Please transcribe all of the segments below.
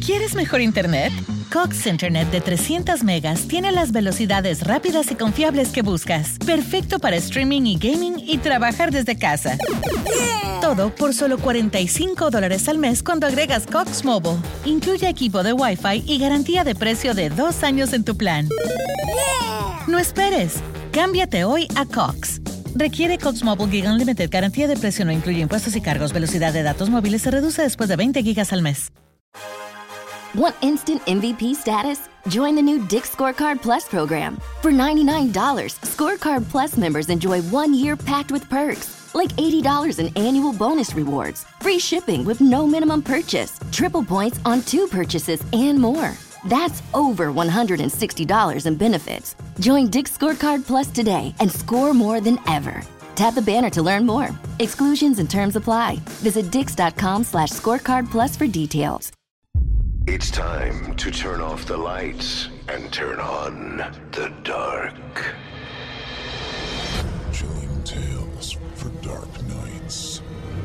¿Quieres mejor internet? Cox Internet de 300 megas tiene las velocidades rápidas y confiables que buscas. Perfecto para streaming y gaming y trabajar desde casa. Todo por solo $45 al mes cuando agregas Cox Mobile. Incluye equipo de Wi-Fi y garantía de precio de 2 años en tu plan. No esperes. Cámbiate hoy a Cox. Requiere Cox Mobile Gig Unlimited. Garantía de precio no incluye impuestos y cargos. Velocidad de datos móviles se reduce después de 20 gigas al mes. Want instant MVP status? Join the new Dick's Scorecard Plus program. For $99, Scorecard Plus members enjoy 1 year packed with perks, like $80 in annual bonus rewards, free shipping with no minimum purchase, triple points on 2 purchases, and more. That's over $160 in benefits. Join Dick's Scorecard Plus today and score more than ever. Tap the banner to learn more. Exclusions and terms apply. Visit dix.com/scorecardplus for details. It's time to turn off the lights and turn on the dark. Chilling tales for dark nights.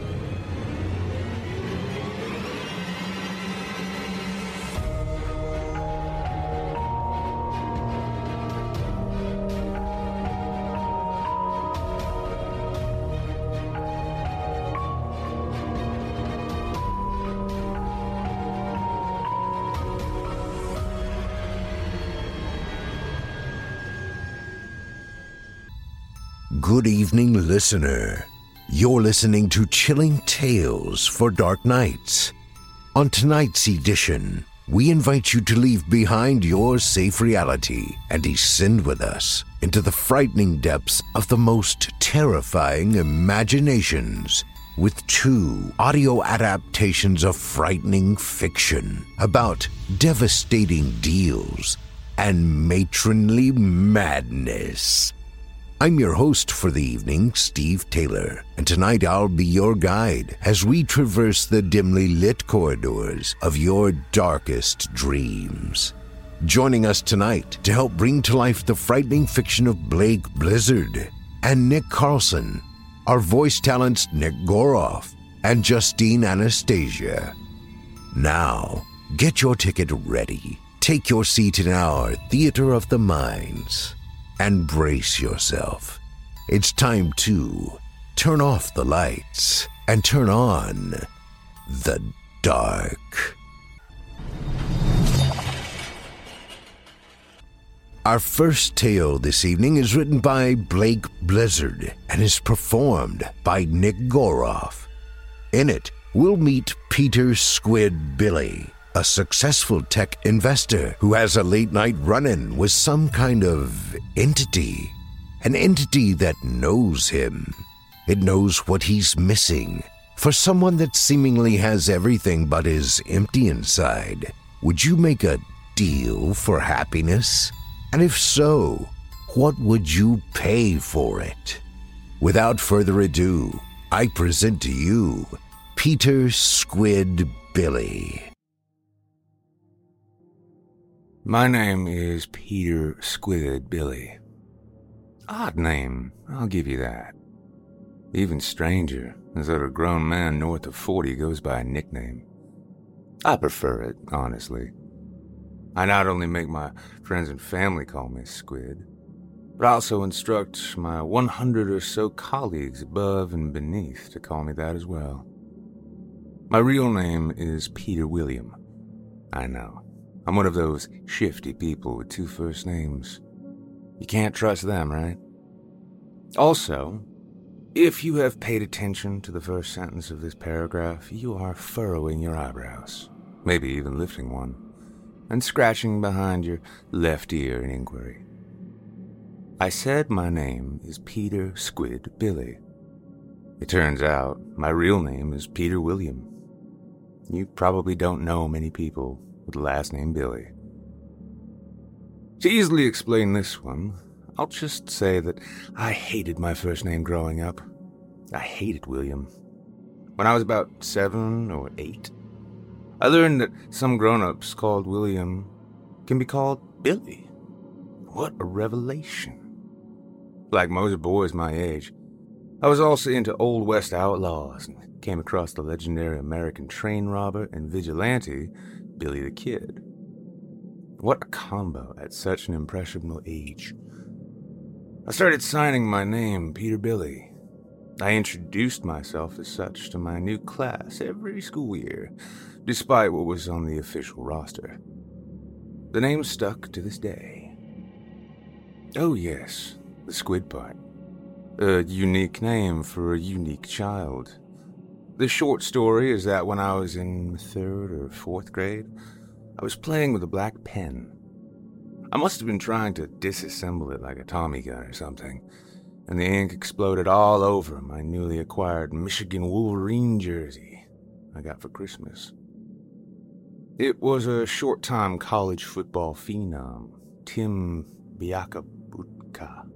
Good evening, listener. You're listening to Chilling Tales for Dark Nights. On tonight's edition, we invite you to leave behind your safe reality and descend with us into the frightening depths of the most terrifying imaginations with 2 audio adaptations of frightening fiction about devastating deals and matronly madness. I'm your host for the evening, Steve Taylor, and tonight I'll be your guide as we traverse the dimly lit corridors of your darkest dreams. Joining us tonight to help bring to life the frightening fiction of Blake Blizzard and Nick Carlson, our voice talents Nick Goroff and Justine Anastasia. Now, get your ticket ready, take your seat in our Theater of the Minds, and brace yourself. It's time to turn off the lights and turn on the dark. Our first tale this evening is written by Blake Blizzard and is performed by Nick Goroff. In it, we'll meet Peter Squid Billy, a successful tech investor who has a late-night run-in with some kind of entity. An entity that knows him. It knows what he's missing. For someone that seemingly has everything but is empty inside, would you make a deal for happiness? And if so, what would you pay for it? Without further ado, I present to you Peter Squid Billy. My name is Peter Squid Billy. Odd name, I'll give you that. Even stranger is that a grown man north of 40 goes by a nickname. I prefer it, honestly. I not only make my friends and family call me Squid, but I also instruct my 100 or so colleagues above and beneath to call me that as well. My real name is Peter William. I know. I'm one of those shifty people with 2 first names. You can't trust them, right? Also, if you have paid attention to the first sentence of this paragraph, you are furrowing your eyebrows, maybe even lifting one, and scratching behind your left ear in inquiry. I said my name is Peter Squid Billy. It turns out my real name is Peter William. You probably don't know many people with the last name Billy. To easily explain this one, I'll just say that I hated my first name growing up. I hated William. When I was about 7 or 8, I learned that some grown-ups called William can be called Billy. What a revelation. Like most boys my age, I was also into Old West outlaws and came across the legendary American train robber and vigilante Billy the Kid. What a combo at such an impressionable age. I started signing my name Peter Billy. I introduced myself as such to my new class every school year, despite what was on the official roster. The name stuck to this day. Oh yes, the squid part. A unique name for a unique child. The short story is that when I was in 3rd or 4th grade, I was playing with a black pen. I must have been trying to disassemble it like a Tommy gun or something, and the ink exploded all over my newly acquired Michigan Wolverine jersey I got for Christmas. It was a short-time college football phenom, Tim Biakabutka.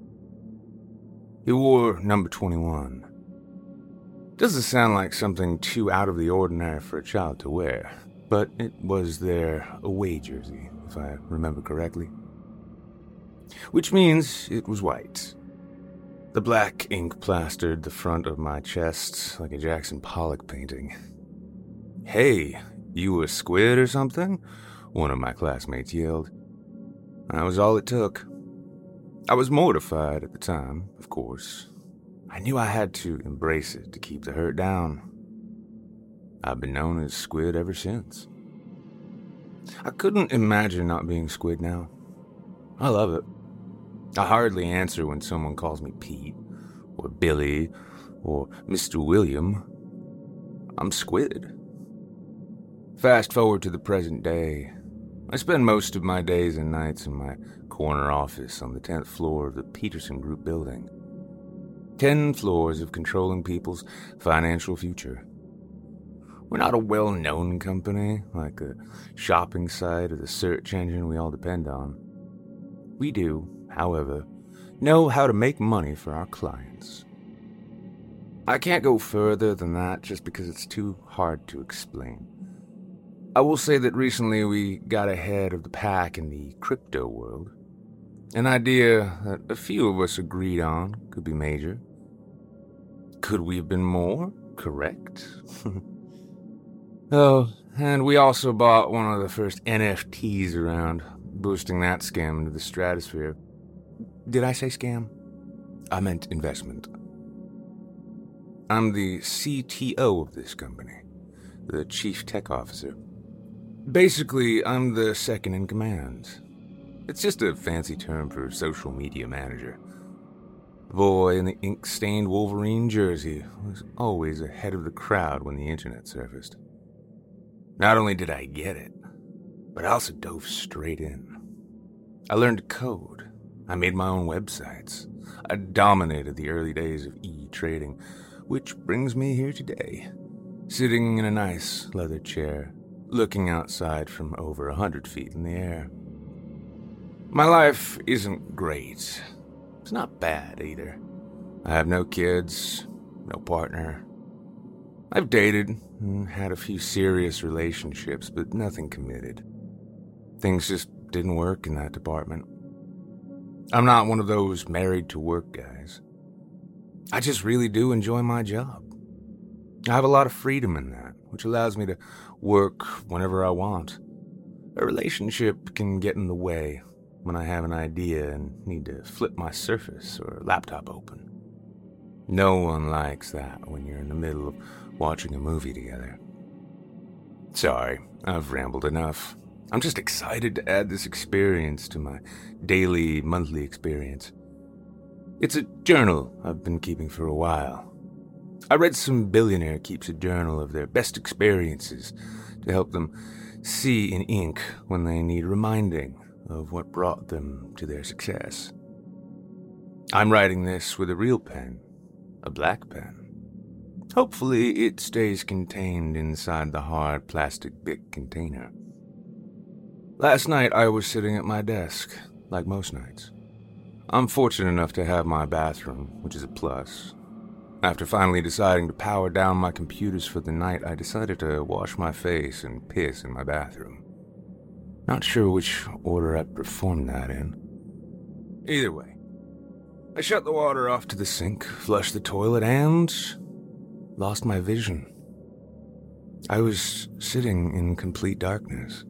He wore number 21. Doesn't sound like something too out of the ordinary for a child to wear, but it was their away jersey, if I remember correctly. Which means it was white. The black ink plastered the front of my chest like a Jackson Pollock painting. "Hey, you a squid or something?" one of my classmates yelled. That was all it took. I was mortified at the time, of course. I knew I had to embrace it to keep the hurt down. I've been known as Squid ever since. I couldn't imagine not being Squid now. I love it. I hardly answer when someone calls me Pete, or Billy, or Mr. William. I'm Squid. Fast forward to the present day. I spend most of my days and nights in my corner office on the 10th floor of the Peterson Group building. 10 floors of controlling people's financial future. We're not a well-known company, like the shopping site or the search engine we all depend on. We do, however, know how to make money for our clients. I can't go further than that just because it's too hard to explain. I will say that recently we got ahead of the pack in the crypto world. An idea that a few of us agreed on could be major. Could we have been more correct? Oh, and we also bought one of the first NFTs around, boosting that scam into the stratosphere. Did I say scam? I meant investment. I'm the CTO of this company, the Chief Tech Officer. Basically, I'm the second in command. It's just a fancy term for social media manager. The boy in the ink-stained Wolverine jersey was always ahead of the crowd when the internet surfaced. Not only did I get it, but I also dove straight in. I learned to code. I made my own websites. I dominated the early days of e-trading, which brings me here today, sitting in a nice leather chair, looking outside from over 100 feet in the air. My life isn't great. It's not bad either. I have no kids, no partner. I've dated and had a few serious relationships, but nothing committed. Things just didn't work in that department. I'm not one of those married-to-work guys. I just really do enjoy my job. I have a lot of freedom in that, which allows me to work whenever I want. A relationship can get in the way when I have an idea and need to flip my Surface or laptop open. No one likes that when you're in the middle of watching a movie together. Sorry, I've rambled enough. I'm just excited to add this experience to my daily, monthly experience. It's a journal I've been keeping for a while. I read some billionaire keeps a journal of their best experiences to help them see in ink when they need reminding of what brought them to their success. I'm writing this with a real pen, a black pen. Hopefully it stays contained inside the hard plastic Bic container. Last night I was sitting at my desk, like most nights. I'm fortunate enough to have my bathroom, which is a plus. After finally deciding to power down my computers for the night, I decided to wash my face and piss in my bathroom. Not sure which order I performed that in. Either way, I shut the water off to the sink, flushed the toilet, and lost my vision. I was sitting in complete darkness.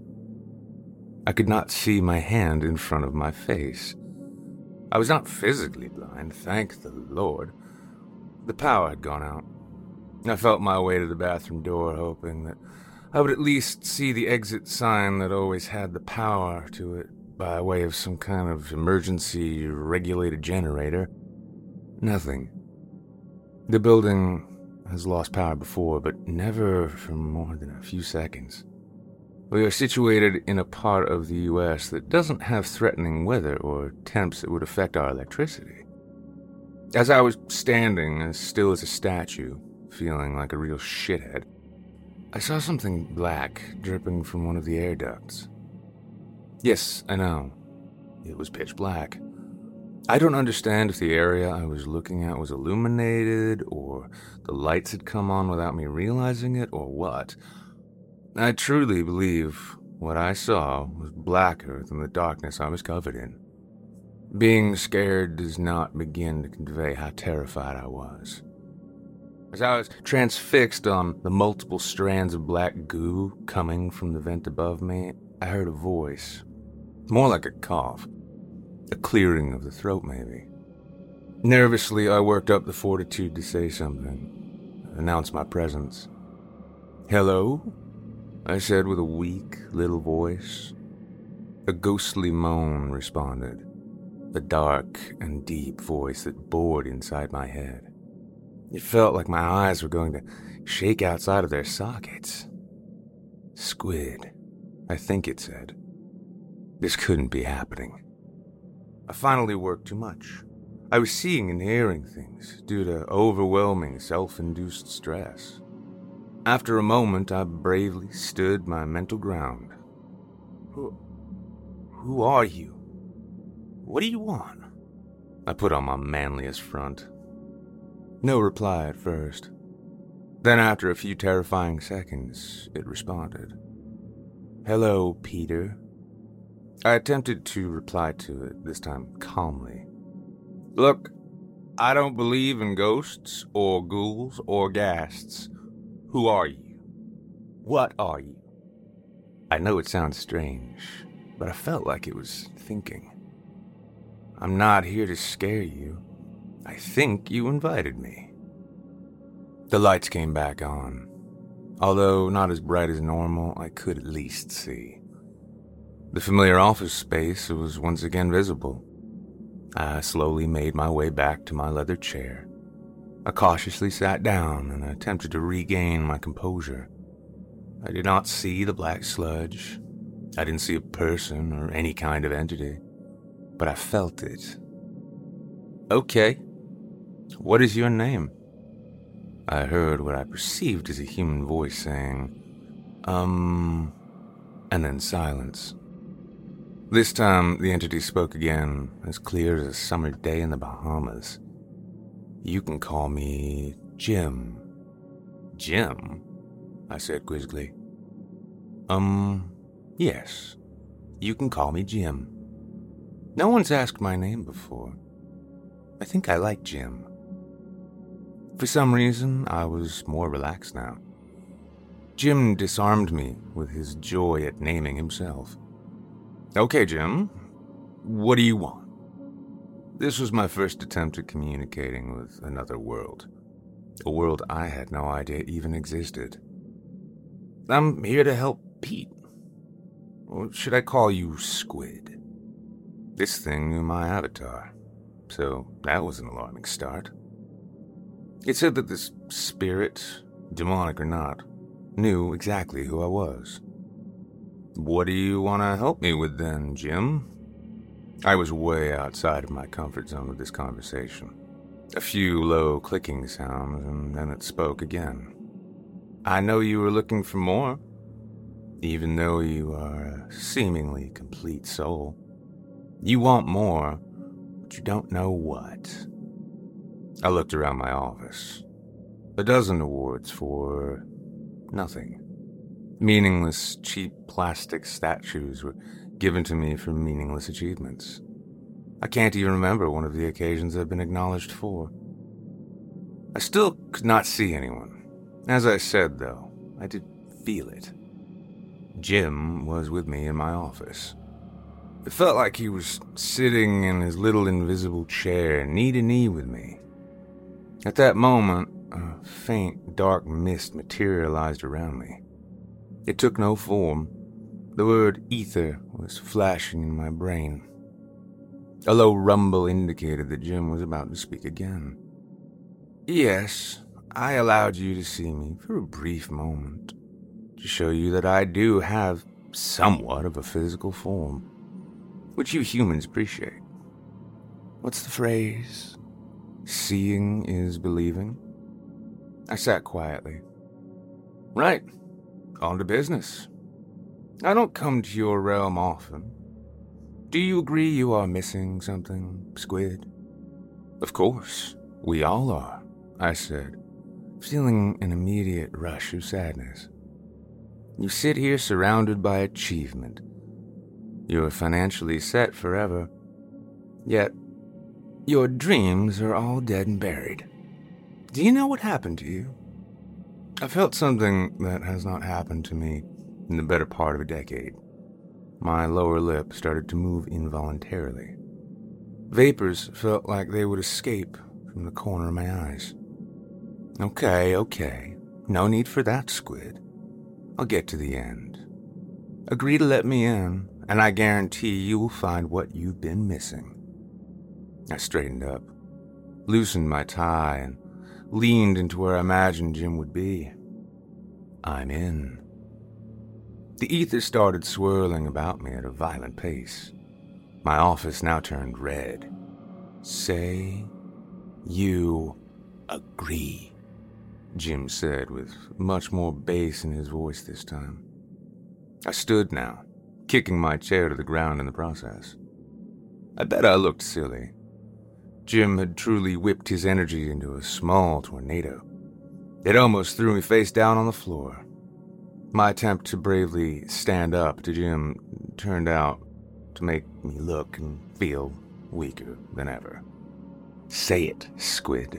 I could not see my hand in front of my face. I was not physically blind, thank the Lord. The power had gone out. I felt my way to the bathroom door, hoping that I would at least see the exit sign that always had the power to it by way of some kind of emergency regulated generator. Nothing. The building has lost power before, but never for more than a few seconds. We are situated in a part of the U.S. that doesn't have threatening weather or temps that would affect our electricity. As I was standing as still as a statue, feeling like a real shithead, I saw something black dripping from one of the air ducts. Yes, I know. It was pitch black. I don't understand if the area I was looking at was illuminated, or the lights had come on without me realizing it, or what. I truly believe what I saw was blacker than the darkness I was covered in. Being scared does not begin to convey how terrified I was. As I was transfixed on the multiple strands of black goo coming from the vent above me, I heard a voice. More like a cough. A clearing of the throat, maybe. Nervously, I worked up the fortitude to say something. Announce my presence. "Hello?" I said with a weak little voice. A ghostly moan responded. A dark and deep voice that bored inside my head. It felt like my eyes were going to shake outside of their sockets. "Squid," I think it said. This couldn't be happening. I finally worked too much. I was seeing and hearing things due to overwhelming self-induced stress. After a moment, I bravely stood my mental ground. Who are you? What do you want?" I put on my manliest front. No reply at first. Then after a few terrifying seconds, it responded. "Hello, Peter." I attempted to reply to it, this time calmly. "Look, I don't believe in ghosts or ghouls or ghasts. Who are you? What are you?" I know it sounds strange, but I felt like it was thinking. "I'm not here to scare you. I think you invited me." The lights came back on. Although not as bright as normal, I could at least see. The familiar office space was once again visible. I slowly made my way back to my leather chair. I cautiously sat down and attempted to regain my composure. I did not see the black sludge. I didn't see a person or any kind of entity, but I felt it. "Okay. What is your name?" I heard what I perceived as a human voice saying, and then silence. This time, the entity spoke again, as clear as a summer day in the Bahamas. "You can call me Jim." "Jim?" I said quizzically. Yes. You can call me Jim. No one's asked my name before. I think I like Jim." For some reason, I was more relaxed now. Jim disarmed me with his joy at naming himself. "Okay, Jim, what do you want?" This was my first attempt at communicating with another world. A world I had no idea even existed. "I'm here to help Pete. Or should I call you Squid?" This thing knew my avatar, so that was an alarming start. It said that this spirit, demonic or not, knew exactly who I was. "What do you want to help me with then, Jim?" I was way outside of my comfort zone with this conversation. A few low clicking sounds, and then it spoke again. "I know you were looking for more, even though you are a seemingly complete soul. You want more, but you don't know what." I looked around my office. A dozen awards for nothing. Meaningless, cheap plastic statues were given to me for meaningless achievements. I can't even remember one of the occasions I've been acknowledged for. I still could not see anyone. As I said, though, I did feel it. Jim was with me in my office. It felt like he was sitting in his little invisible chair, knee to knee with me. At that moment, a faint, dark mist materialized around me. It took no form. The word ether was flashing in my brain. A low rumble indicated that Jim was about to speak again. Yes, I allowed you to see me for a brief moment, to show you that I do have somewhat of a physical form, which you humans appreciate. What's the phrase? Seeing is believing? I sat quietly. Right, on to business. I don't come to your realm often. Do you agree you are missing something, Squid? Of course, we all are, I said, feeling an immediate rush of sadness. You sit here surrounded by achievement. You're financially set forever. Yet, your dreams are all dead and buried. Do you know what happened to you? I felt something that has not happened to me in the better part of a decade. My lower lip started to move involuntarily. Vapors felt like they would escape from the corner of my eyes. Okay. No need for that, Squid. I'll get to the end. Agree to let me in, and I guarantee you will find what you've been missing. I straightened up, loosened my tie, and leaned into where I imagined Jim would be. I'm in. The ether started swirling about me at a violent pace. My office now turned red. Say you agree, Jim said with much more bass in his voice this time. I stood now, kicking my chair to the ground in the process. I bet I looked silly. Jim had truly whipped his energy into a small tornado. It almost threw me face down on the floor. My attempt to bravely stand up to Jim turned out to make me look and feel weaker than ever. Say it, Squid.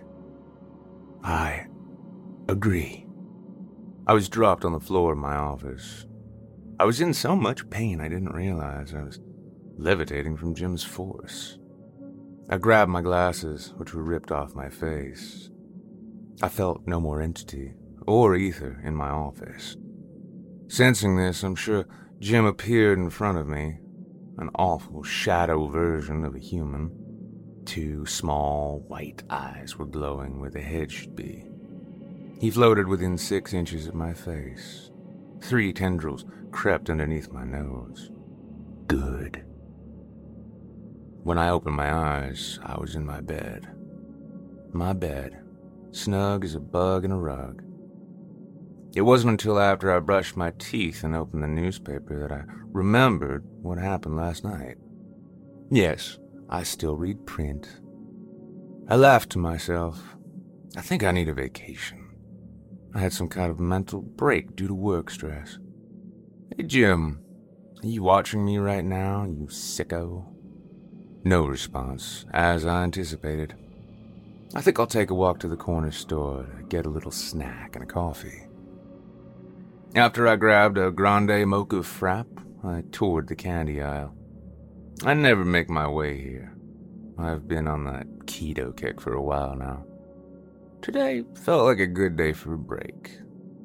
I agree. I was dropped on the floor of my office. I was in so much pain I didn't realize I was levitating from Jim's force. I grabbed my glasses, which were ripped off my face. I felt no more entity or ether in my office. Sensing this, I'm sure Jim appeared in front of me, an awful shadow version of a human. 2 small, white eyes were glowing where the head should be. He floated within 6 inches of my face. 3 tendrils crept underneath my nose. Good. When I opened my eyes, I was in my bed. My bed, snug as a bug in a rug. It wasn't until after I brushed my teeth and opened the newspaper that I remembered what happened last night. Yes, I still read print. I laughed to myself. I think I need a vacation. I had some kind of mental break due to work stress. Hey, Jim, are you watching me right now, you sicko? No response, as I anticipated. I think I'll take a walk to the corner store to get a little snack and a coffee. After I grabbed a grande mocha frap, I toured the candy aisle. I never make my way here. I've been on that keto kick for a while now. Today felt like a good day for a break.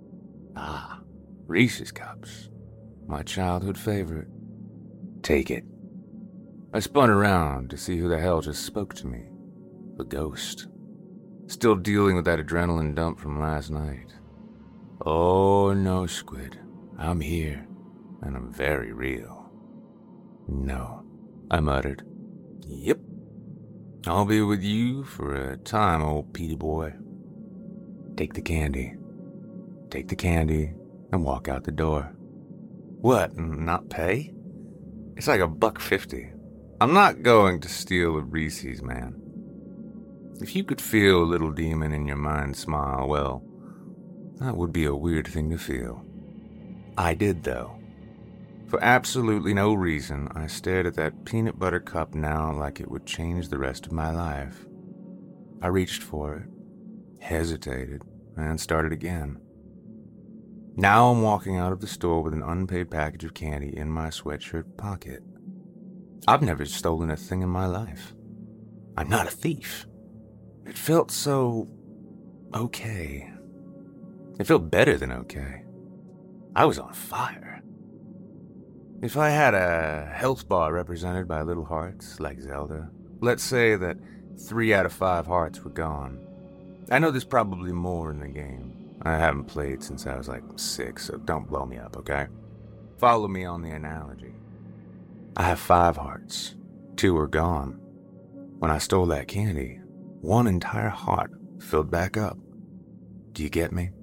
Reese's Cups. My childhood favorite. Take it. I spun around to see who the hell just spoke to me. The ghost. Still dealing with that adrenaline dump from last night. Oh no, Squid. I'm here, and I'm very real. No, I muttered. Yep. I'll be with you for a time, old Petey boy. Take the candy. Take the candy and walk out the door. What, not pay? It's like $1.50. I'm not going to steal a Reese's, man. If you could feel a little demon in your mind smile, well, that would be a weird thing to feel. I did, though. For absolutely no reason, I stared at that peanut butter cup now like it would change the rest of my life. I reached for it, hesitated, and started again. Now I'm walking out of the store with an unpaid package of candy in my sweatshirt pocket. I've never stolen a thing in my life. I'm not a thief. It felt so okay. It felt better than okay. I was on fire. If I had a health bar represented by little hearts like Zelda, let's say that 3 out of 5 hearts were gone. I know there's probably more in the game. I haven't played since I was like 6, so don't blow me up, okay? Follow me on the analogy. I have 5 hearts. 2 are gone. When I stole that candy, 1 entire heart filled back up. Do you get me?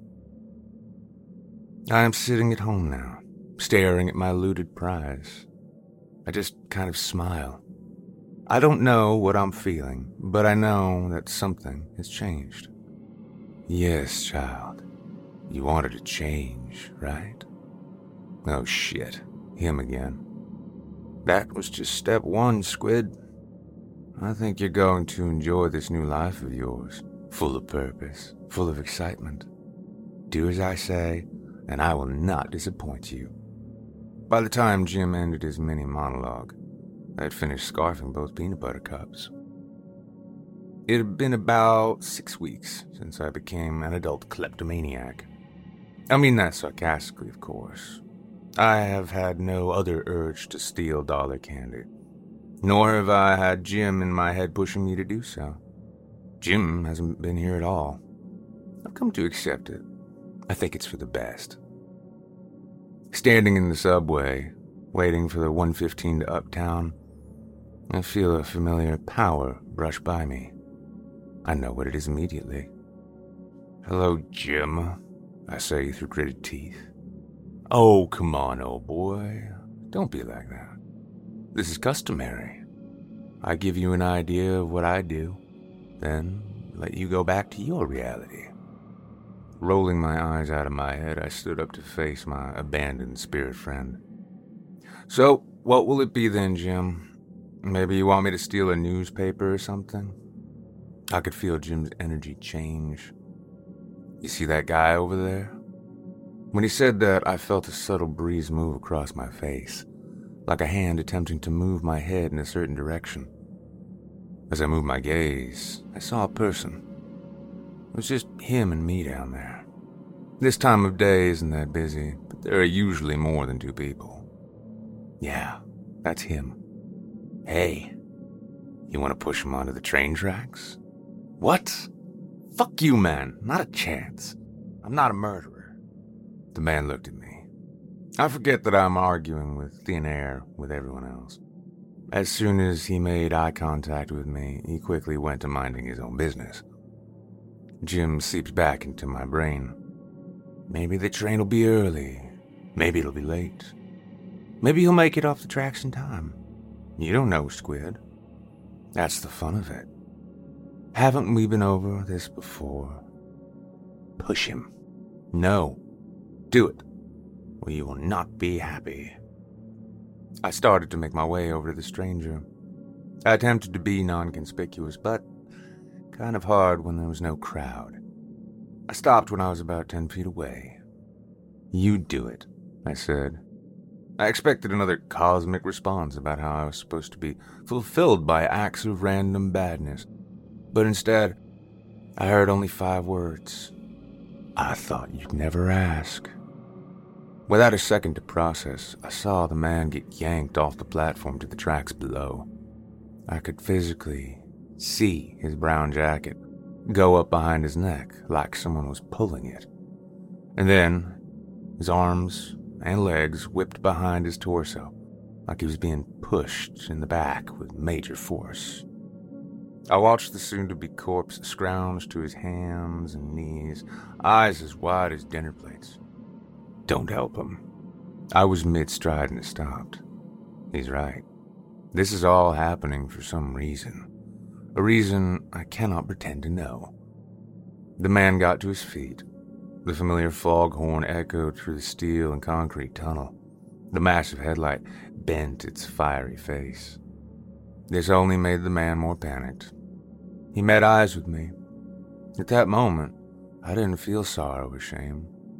I am sitting at home now, staring at my looted prize. I just kind of smile. I don't know what I'm feeling, but I know that something has changed. Yes, child. You wanted to change, right? Oh shit, him again. That was just step 1, Squid. I think you're going to enjoy this new life of yours, full of purpose, full of excitement. Do as I say, and I will not disappoint you. By the time Jim ended his mini monologue, I had finished scarfing both peanut butter cups. It had been about 6 weeks since I became an adult kleptomaniac. I mean that sarcastically, of course. I have had no other urge to steal dollar candy, nor have I had Jim in my head pushing me to do so. Jim hasn't been here at all. I've come to accept it. I think it's for the best. Standing in the subway, waiting for the 115 to Uptown, I feel a familiar power brush by me. I know what it is immediately. Hello, Jim, I say through gritted teeth. Oh, come on, old boy. Don't be like that. This is customary. I give you an idea of what I do, then let you go back to your reality. Rolling my eyes out of my head, I stood up to face my abandoned spirit friend. So, what will it be then, Jim? Maybe you want me to steal a newspaper or something? I could feel Jim's energy change. You see that guy over there? When he said that, I felt a subtle breeze move across my face, like a hand attempting to move my head in a certain direction. As I moved my gaze, I saw a person. It was just him and me down there. This time of day isn't that busy, but there are usually more than 2 people. Yeah, that's him. Hey, you want to push him onto the train tracks? What? Fuck you, man. Not a chance. I'm not a murderer. The man looked at me. I forget that I'm arguing with thin air with everyone else. As soon as he made eye contact with me, he quickly went to minding his own business. Jim seeped back into my brain. Maybe the train will be early. Maybe it'll be late. Maybe he'll make it off the tracks in time. You don't know, Squid. That's the fun of it. Haven't we been over this before? Push him. No. Do it, or you will not be happy. I started to make my way over to the stranger. I attempted to be non-conspicuous, but kind of hard when there was no crowd. I stopped when I was about 10 feet away. You do it, I said. I expected another cosmic response about how I was supposed to be fulfilled by acts of random badness, but instead, I heard only 5 words. I thought you'd never ask. Without a second to process, I saw the man get yanked off the platform to the tracks below. I could physically see his brown jacket go up behind his neck like someone was pulling it. And then, his arms and legs whipped behind his torso like he was being pushed in the back with major force. I watched the soon-to-be corpse scrounge to his hands and knees, eyes as wide as dinner plates. Don't help him. I was mid-stride and it stopped. He's right. This is all happening for some reason. A reason I cannot pretend to know. The man got to his feet. The familiar foghorn echoed through the steel and concrete tunnel. The massive headlight bent its fiery face. This only made the man more panicked. He met eyes with me. At that moment, I didn't feel sorrow or shame.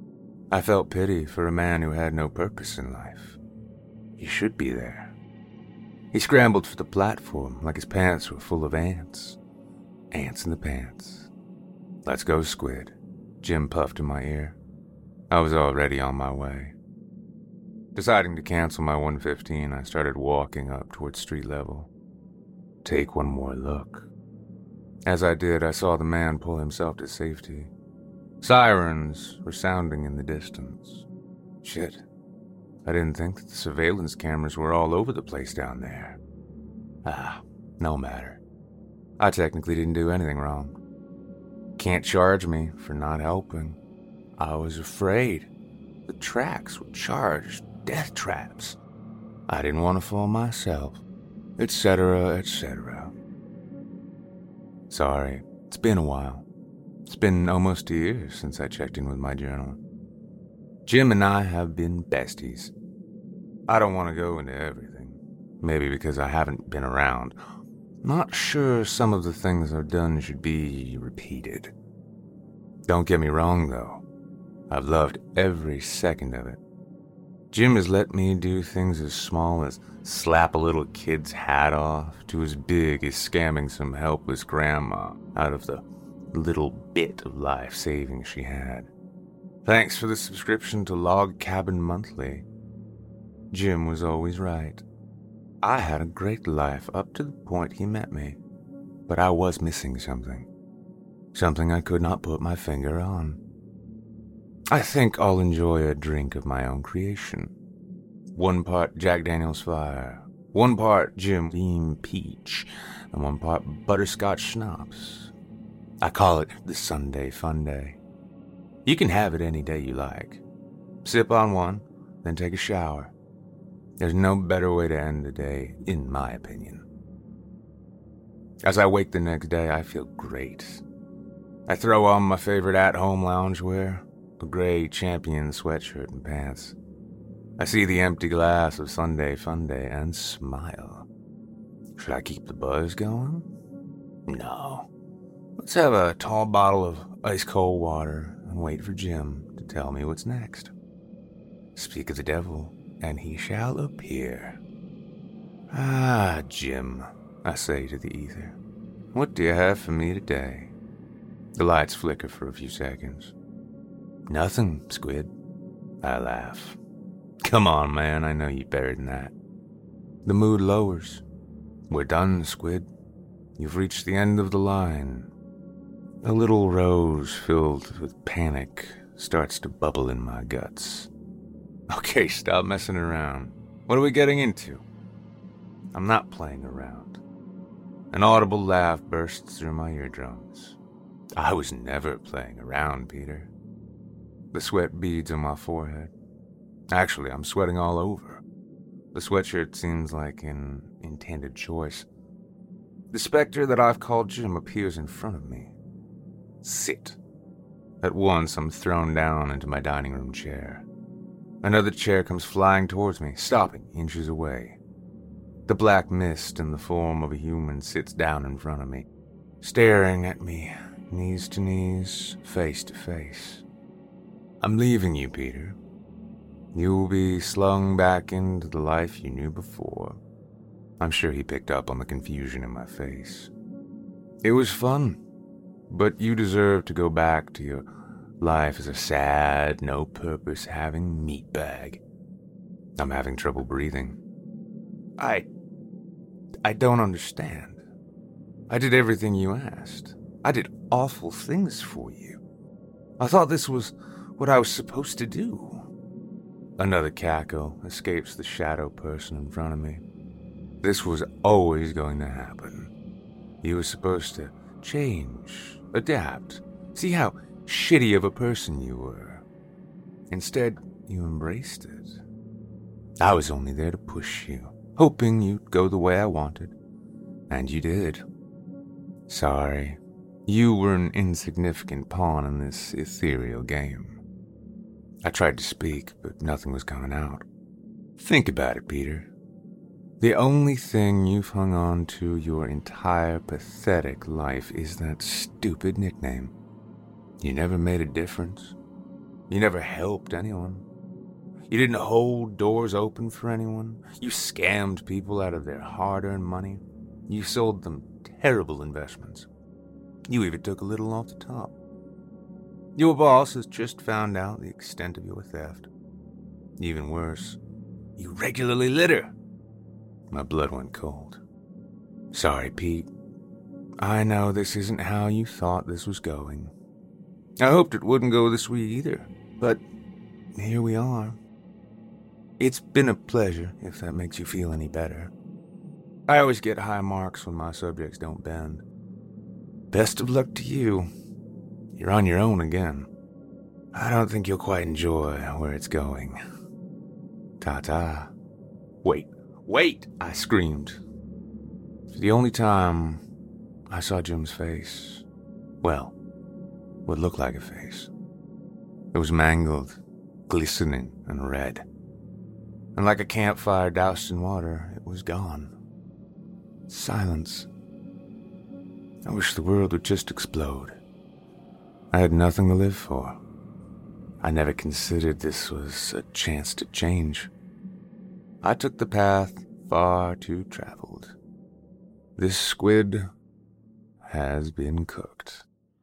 I felt pity for a man who had no purpose in life. He should be there. He scrambled for the platform like his pants were full of ants. Ants in the pants. "Let's go, Squid," Jim puffed in my ear. I was already on my way. Deciding to cancel my 115, I started walking up towards street level. Take one more look. As I did, I saw the man pull himself to safety. Sirens were sounding in the distance. Shit. I didn't think that the surveillance cameras were all over the place down there. No matter. I technically didn't do anything wrong. Can't charge me for not helping. I was afraid. The tracks were charged death traps. I didn't want to fall myself, etc., etc. Sorry, it's been a while. It's been almost a year since I checked in with my journal. Jim and I have been besties. I don't want to go into everything, maybe because I haven't been around. Not sure some of the things I've done should be repeated. Don't get me wrong, though. I've loved every second of it. Jim has let me do things as small as slap a little kid's hat off to as big as scamming some helpless grandma out of the little bit of life savings she had. Thanks for the subscription to Log Cabin Monthly. Jim was always right. I had a great life up to the point he met me, but I was missing something. Something I could not put my finger on. I think I'll enjoy a drink of my own creation. 1 part Jack Daniel's Fire, 1 part Jim Beam Peach, and 1 part butterscotch schnapps. I call it the Sunday Fun Day. You can have it any day you like. Sip on one, then take a shower. There's no better way to end the day, in my opinion. As I wake the next day, I feel great. I throw on my favorite at-home loungewear, a gray Champion sweatshirt and pants. I see the empty glass of Sunday Fun Day and smile. Should I keep the buzz going? No. Let's have a tall bottle of ice-cold water and wait for Jim to tell me what's next. Speak of the devil, and he shall appear. "Ah, Jim," I say to the ether. "What do you have for me today?" The lights flicker for a few seconds. "Nothing, Squid." I laugh. "Come on, man, I know you're better than that." The mood lowers. "We're done, Squid. You've reached the end of the line." A little rose filled with panic starts to bubble in my guts. Okay, stop messing around. What are we getting into? I'm not playing around. An audible laugh bursts through my eardrums. I was never playing around, Peter. The sweat beads on my forehead. Actually, I'm sweating all over. The sweatshirt seems like an intended choice. The specter that I've called Jim appears in front of me. Sit. At once, I'm thrown down into my dining room chair. Another chair comes flying towards me, stopping inches away. The black mist in the form of a human sits down in front of me, staring at me, knees to knees, face to face. I'm leaving you, Peter. You will be slung back into the life you knew before. I'm sure he picked up on the confusion in my face. It was fun, but you deserve to go back to your life as a sad, no-purpose having meatbag. I'm having trouble breathing. I don't understand. I did everything you asked. I did awful things for you. I thought this was what I was supposed to do. Another cackle escapes the shadow person in front of me. This was always going to happen. You were supposed to change, adapt, see how shitty of a person you were. Instead, you embraced it. I was only there to push you, hoping you'd go the way I wanted. And you did. Sorry, you were an insignificant pawn in this ethereal game. I tried to speak, but nothing was coming out. Think about it, Peter. The only thing you've hung on to your entire pathetic life is that stupid nickname. You never made a difference. You never helped anyone. You didn't hold doors open for anyone. You scammed people out of their hard-earned money. You sold them terrible investments. You even took a little off the top. Your boss has just found out the extent of your theft. Even worse, you regularly litter. My blood went cold. Sorry, Pete. I know this isn't how you thought this was going. I hoped it wouldn't go this way either, but here we are. It's been a pleasure, if that makes you feel any better. I always get high marks when my subjects don't bend. Best of luck to you. You're on your own again. I don't think you'll quite enjoy where it's going. Ta-ta. Wait, I screamed. For the only time I saw Jim's face, well, what looked like a face. It was mangled, glistening, and red. And like a campfire doused in water, it was gone. Silence. I wish the world would just explode. I had nothing to live for. I never considered this was a chance to change. I took the path far too traveled. This squid has been cooked.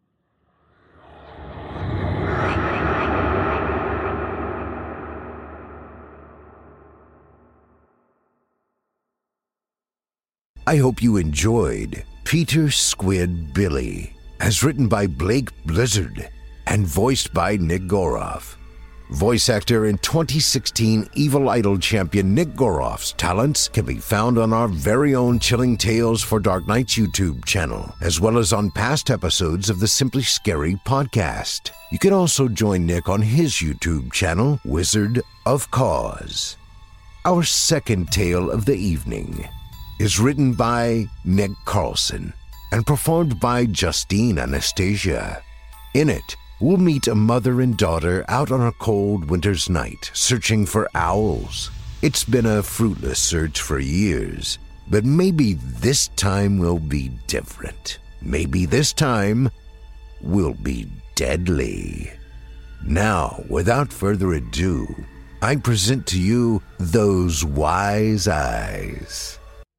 I hope you enjoyed Peter Squid Billy, as written by Blake Blizzard and voiced by Nick Goroff. Voice actor and 2016 Evil Idol champion Nick Goroff's talents can be found on our very own Chilling Tales for Dark Nights YouTube channel, as well as on past episodes of the Simply Scary podcast. You can also join Nick on his YouTube channel, Wizard of Cause. Our second tale of the evening is written by Nick Carlson and performed by Justine Anastasia. In it, we'll meet a mother and daughter out on a cold winter's night searching for owls. It's been a fruitless search for years, but maybe this time will be different. Maybe this time will be deadly. Now, without further ado, I present to you Those Wise Eyes.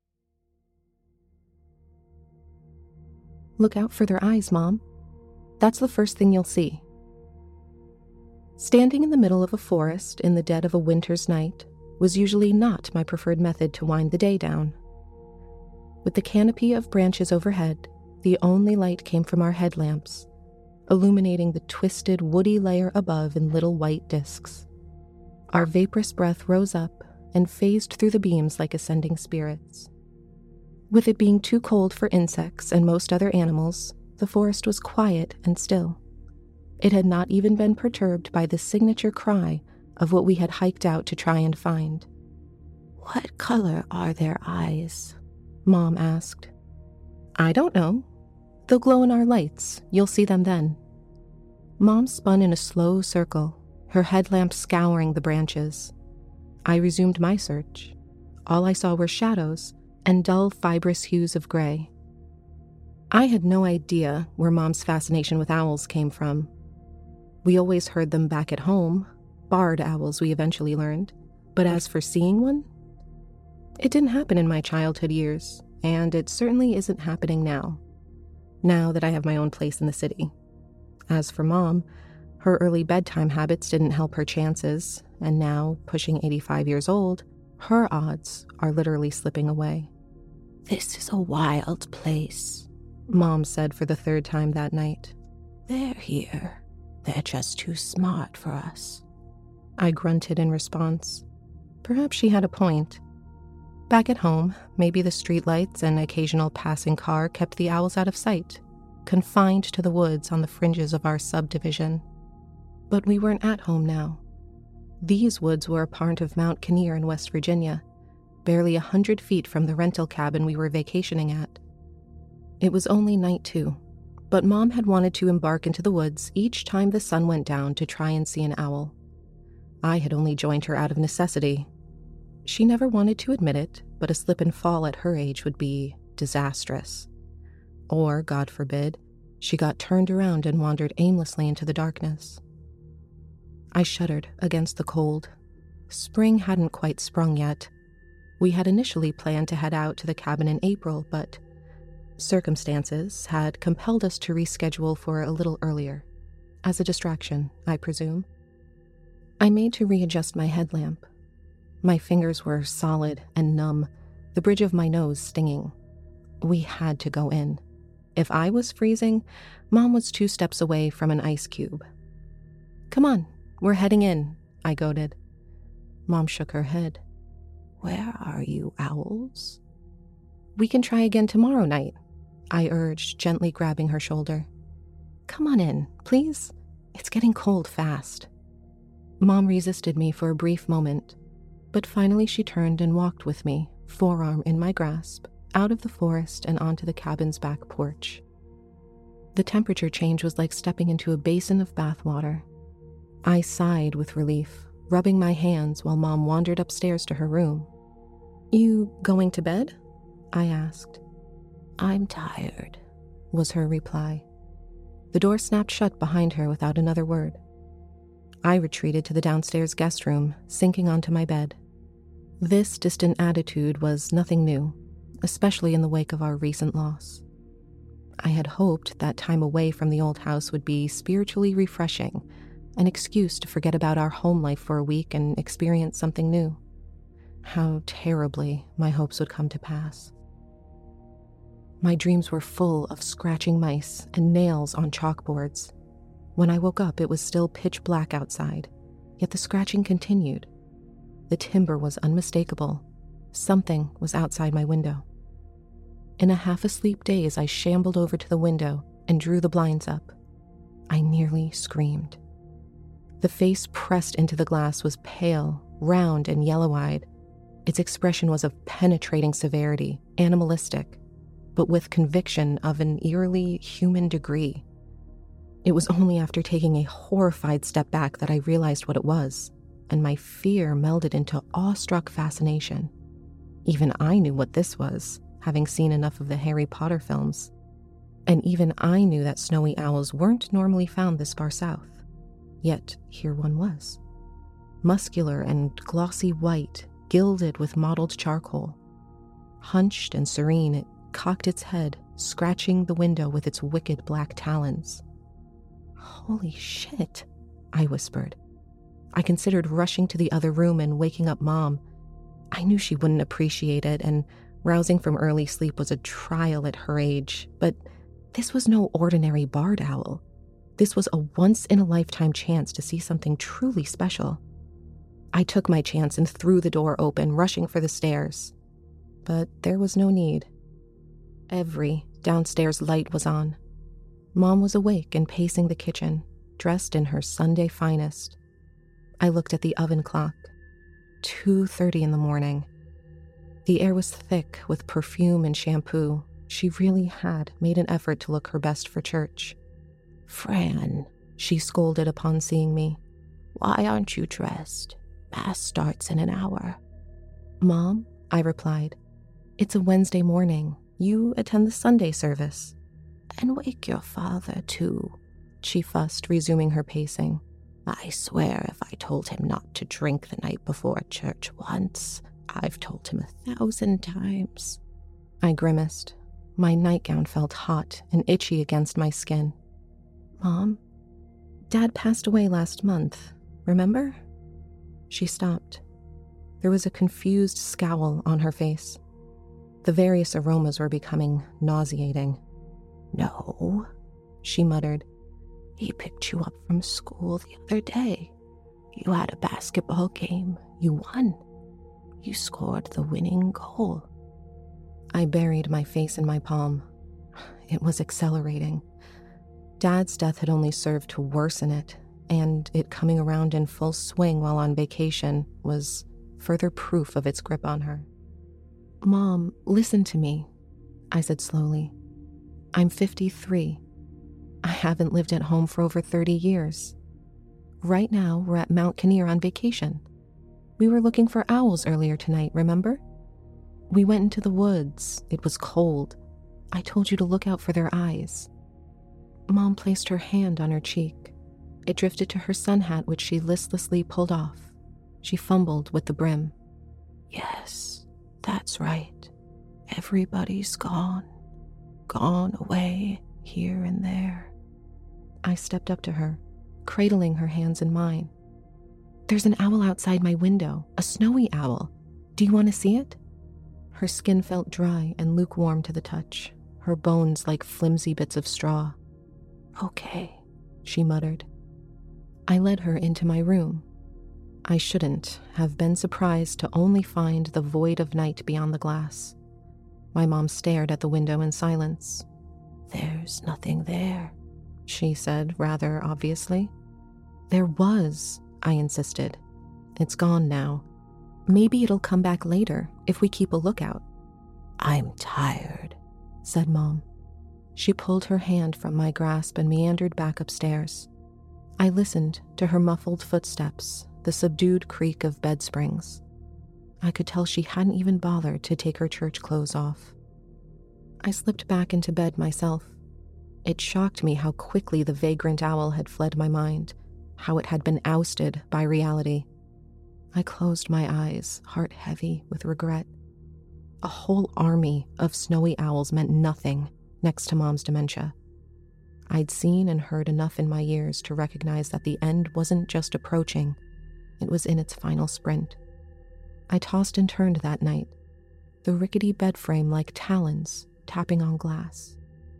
Look out for their eyes, Mom. That's the first thing you'll see. Standing in the middle of a forest in the dead of a winter's night was usually not my preferred method to wind the day down. With the canopy of branches overhead, the only light came from our headlamps, illuminating the twisted, woody layer above in little white discs. Our vaporous breath rose up and phased through the beams like ascending spirits. With it being too cold for insects and most other animals, the forest was quiet and still. It had not even been perturbed by the signature cry of what we had hiked out to try and find. "What color are their eyes?" Mom asked. "I don't know. They'll glow in our lights. You'll see them then." Mom spun in a slow circle, her headlamp scouring the branches. I resumed my search. All I saw were shadows and dull, fibrous hues of gray. I had no idea where Mom's fascination with owls came from. We always heard them back at home, barred owls we eventually learned, but as for seeing one? It didn't happen in my childhood years, and it certainly isn't happening now that I have my own place in the city. As for Mom, her early bedtime habits didn't help her chances, and now, pushing 85 years old, her odds are literally slipping away. "This is a wild place," Mom said for the third time that night. "They're here. They're just too smart for us." I grunted in response. Perhaps she had a point. Back at home, maybe the streetlights and occasional passing car kept the owls out of sight, confined to the woods on the fringes of our subdivision. But we weren't at home now. These woods were a part of Mount Kinnear in West Virginia, barely 100 feet from the rental cabin we were vacationing at. It was only night 2, but Mom had wanted to embark into the woods each time the sun went down to try and see an owl. I had only joined her out of necessity. She never wanted to admit it, but a slip and fall at her age would be disastrous. Or, God forbid, she got turned around and wandered aimlessly into the darkness. I shuddered against the cold. Spring hadn't quite sprung yet. We had initially planned to head out to the cabin in April, but circumstances had compelled us to reschedule for a little earlier. As a distraction, I presume. I made to readjust my headlamp. My fingers were solid and numb, the bridge of my nose stinging. We had to go in. If I was freezing, Mom was 2 steps away from an ice cube. "Come on, we're heading in," I goaded. Mom shook her head. "Where are you, owls?" "We can try again tomorrow night," I urged, gently grabbing her shoulder. "Come on in, please. It's getting cold fast." Mom resisted me for a brief moment, but finally she turned and walked with me, forearm in my grasp, out of the forest and onto the cabin's back porch. The temperature change was like stepping into a basin of bath water. I sighed with relief, rubbing my hands while Mom wandered upstairs to her room. "You going to bed?" I asked. "I'm tired," was her reply. The door snapped shut behind her without another word. I retreated to the downstairs guest room, sinking onto my bed. This distant attitude was nothing new, especially in the wake of our recent loss. I had hoped that time away from the old house would be spiritually refreshing, an excuse to forget about our home life for a week and experience something new. How terribly my hopes would come to pass. My dreams were full of scratching mice and nails on chalkboards. When I woke up, it was still pitch black outside, yet the scratching continued. The timbre was unmistakable. Something was outside my window. In a half-asleep daze, I shambled over to the window and drew the blinds up. I nearly screamed. The face pressed into the glass was pale, round, and yellow-eyed. Its expression was of penetrating severity, animalistic, but with conviction of an eerily human degree. It was only after taking a horrified step back that I realized what it was, and my fear melded into awestruck fascination. Even I knew what this was, having seen enough of the Harry Potter films. And even I knew that snowy owls weren't normally found this far south. Yet here one was. Muscular and glossy white, gilded with mottled charcoal. Hunched and serene, it cocked its head, scratching the window with its wicked black talons. "Holy shit," I whispered. I considered rushing to the other room and waking up Mom. I knew she wouldn't appreciate it, and rousing from early sleep was a trial at her age, but this was no ordinary barred owl. This was a once-in-a-lifetime chance to see something truly special. I took my chance and threw the door open, rushing for the stairs. But there was no need. Every downstairs light was on. Mom was awake and pacing the kitchen, dressed in her Sunday finest. I looked at the oven clock. 2:30 in the morning. The air was thick with perfume and shampoo. She really had made an effort to look her best for church. "Fran," she scolded upon seeing me. "Why aren't you dressed? Mass starts in an hour." "Mom," I replied, "it's a Wednesday morning. You attend the Sunday service." "And wake your father, too," she fussed, resuming her pacing. "I swear if I told him not to drink the night before church once, I've told him 1,000 times. I grimaced. My nightgown felt hot and itchy against my skin. "Mom, Dad passed away last month, remember?" She stopped. There was a confused scowl on her face. The various aromas were becoming nauseating. "No," she muttered. "He picked you up from school the other day. You had a basketball game. You won. You scored the winning goal." I buried my face in my palm. It was accelerating. Dad's death had only served to worsen it, and it coming around in full swing while on vacation was further proof of its grip on her. "Mom, listen to me," I said slowly. "I'm 53. I haven't lived at home for over 30 years. Right now, we're at Mount Kinnear on vacation. We were looking for owls earlier tonight, remember? We went into the woods. It was cold. I told you to look out for their eyes." Mom placed her hand on her cheek. It drifted to her sun hat, which she listlessly pulled off. She fumbled with the brim. Yes, that's right. Everybody's gone. Gone away here and there. I stepped up to her, cradling her hands in mine. There's an owl outside my window, a snowy owl. Do you want to see it? Her skin felt dry and lukewarm to the touch, her bones like flimsy bits of straw. Okay, she muttered. I led her into my room. I shouldn't have been surprised to only find the void of night beyond the glass. My mom stared at the window in silence. There's nothing there, she said rather obviously. There was, I insisted. It's gone now. Maybe it'll come back later if we keep a lookout. I'm tired, said Mom. She pulled her hand from my grasp and meandered back upstairs. I listened to her muffled footsteps, the subdued creak of bed springs. I could tell she hadn't even bothered to take her church clothes off. I slipped back into bed myself. It shocked me how quickly the vagrant owl had fled my mind, how it had been ousted by reality. I closed my eyes, heart heavy with regret. A whole army of snowy owls meant nothing next to Mom's dementia. I'd seen and heard enough in my years to recognize that the end wasn't just approaching, it was in its final sprint. I tossed and turned that night, the rickety bed frame like talons tapping on glass.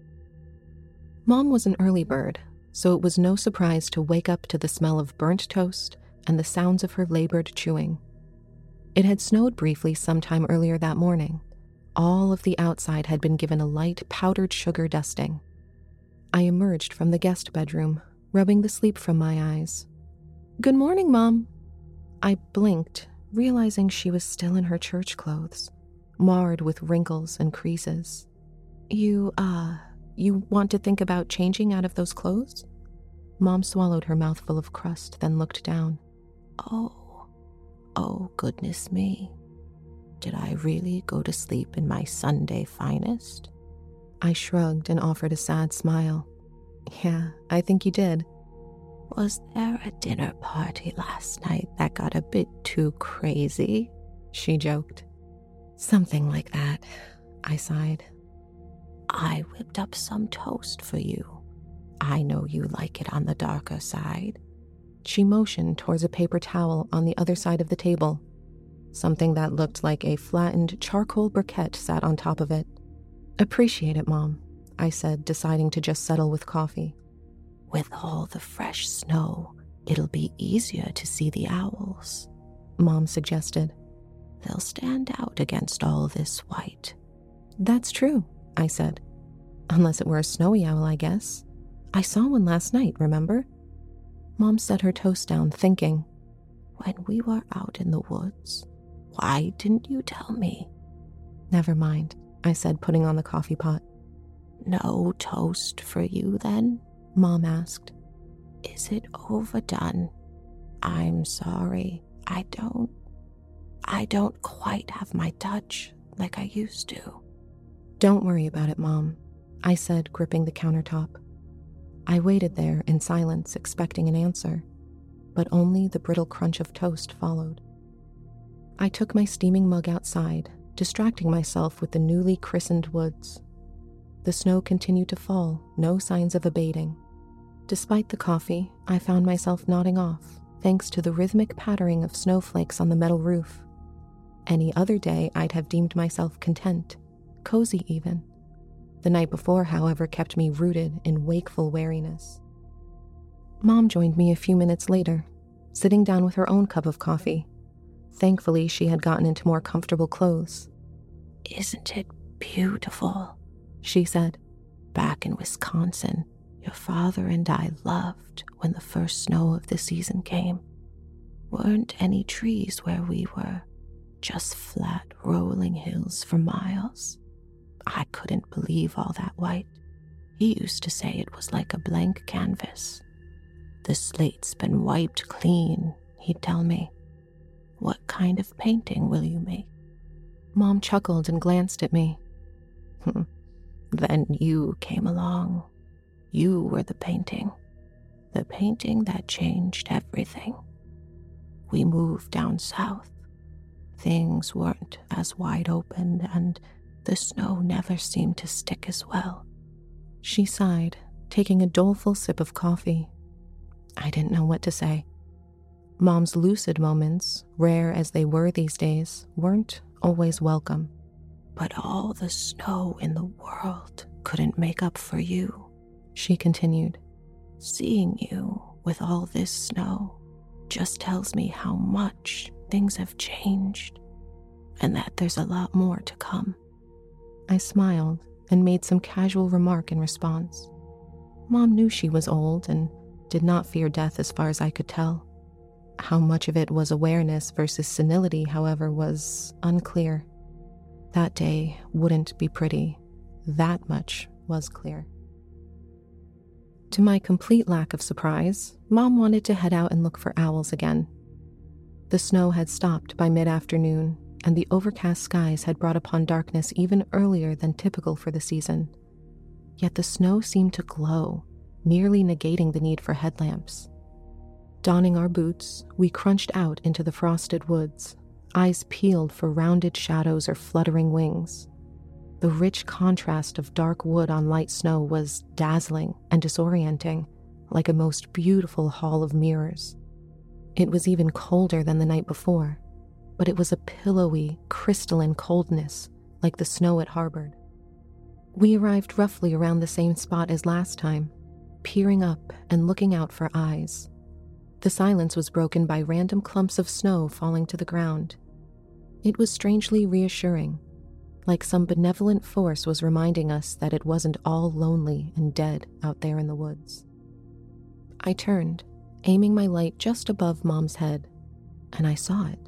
Mom was an early bird, so it was no surprise to wake up to the smell of burnt toast and the sounds of her labored chewing. It had snowed briefly sometime earlier that morning. All of the outside had been given a light powdered sugar dusting. I emerged from the guest bedroom, rubbing the sleep from my eyes. Good morning, Mom. I blinked, realizing she was still in her church clothes, marred with wrinkles and creases. You want to think about changing out of those clothes? Mom swallowed her mouthful of crust, then looked down. Oh, goodness me. Did I really go to sleep in my Sunday finest? I shrugged and offered a sad smile. Yeah, I think you did. Was there a dinner party last night that got a bit too crazy? She joked. Something like that, I sighed. I whipped up some toast for you. I know you like it on the darker side. She motioned towards a paper towel on the other side of the table. Something that looked like a flattened charcoal briquette sat on top of it. Appreciate it, Mom, I said, deciding to just settle with coffee. With all the fresh snow, it'll be easier to see the owls, Mom suggested. They'll stand out against all this white. That's true, I said. Unless it were a snowy owl, I guess. I saw one last night, remember? Mom set her toast down, thinking. When we were out in the woods, why didn't you tell me? Never mind, I said, putting on the coffee pot. No toast for you, then? Mom asked. Is it overdone? I'm sorry, I don't quite have my touch like I used to. Don't worry about it, Mom, I said, gripping the countertop. I waited there in silence, expecting an answer, but only the brittle crunch of toast followed. I took my steaming mug outside, distracting myself with the newly christened woods. The snow continued to fall, no signs of abating. Despite the coffee, I found myself nodding off, thanks to the rhythmic pattering of snowflakes on the metal roof. Any other day, I'd have deemed myself content, cozy even. The night before, however, kept me rooted in wakeful wariness. Mom joined me a few minutes later, sitting down with her own cup of coffee. Thankfully, she had gotten into more comfortable clothes. Isn't it beautiful? She said. Back in Wisconsin, your father and I loved when the first snow of the season came. Weren't any trees where we were, just flat, rolling hills for miles. I couldn't believe all that white. He used to say it was like a blank canvas. The slate's been wiped clean, he'd tell me. What kind of painting will you make? Mom chuckled and glanced at me. Then you came along. You were the painting. The painting that changed everything. We moved down south. Things weren't as wide open, and the snow never seemed to stick as well. She sighed, taking a doleful sip of coffee. I didn't know what to say. Mom's lucid moments, rare as they were these days, weren't always welcome. But all the snow in the world couldn't make up for you, she continued. Seeing you with all this snow just tells me how much things have changed, and that there's a lot more to come. I smiled and made some casual remark in response. Mom knew she was old and did not fear death as far as I could tell. How much of it was awareness versus senility, however, was unclear. That day wouldn't be pretty. That much was clear. To my complete lack of surprise, Mom wanted to head out and look for owls again. The snow had stopped by mid-afternoon, and the overcast skies had brought upon darkness even earlier than typical for the season. Yet the snow seemed to glow, nearly negating the need for headlamps. Donning our boots, we crunched out into the frosted woods, eyes peeled for rounded shadows or fluttering wings. The rich contrast of dark wood on light snow was dazzling and disorienting, like a most beautiful hall of mirrors. It was even colder than the night before, but it was a pillowy, crystalline coldness, like the snow it harbored. We arrived roughly around the same spot as last time, peering up and looking out for eyes. The silence was broken by random clumps of snow falling to the ground. It was strangely reassuring, like some benevolent force was reminding us that it wasn't all lonely and dead out there in the woods. I turned, aiming my light just above Mom's head, and I saw it.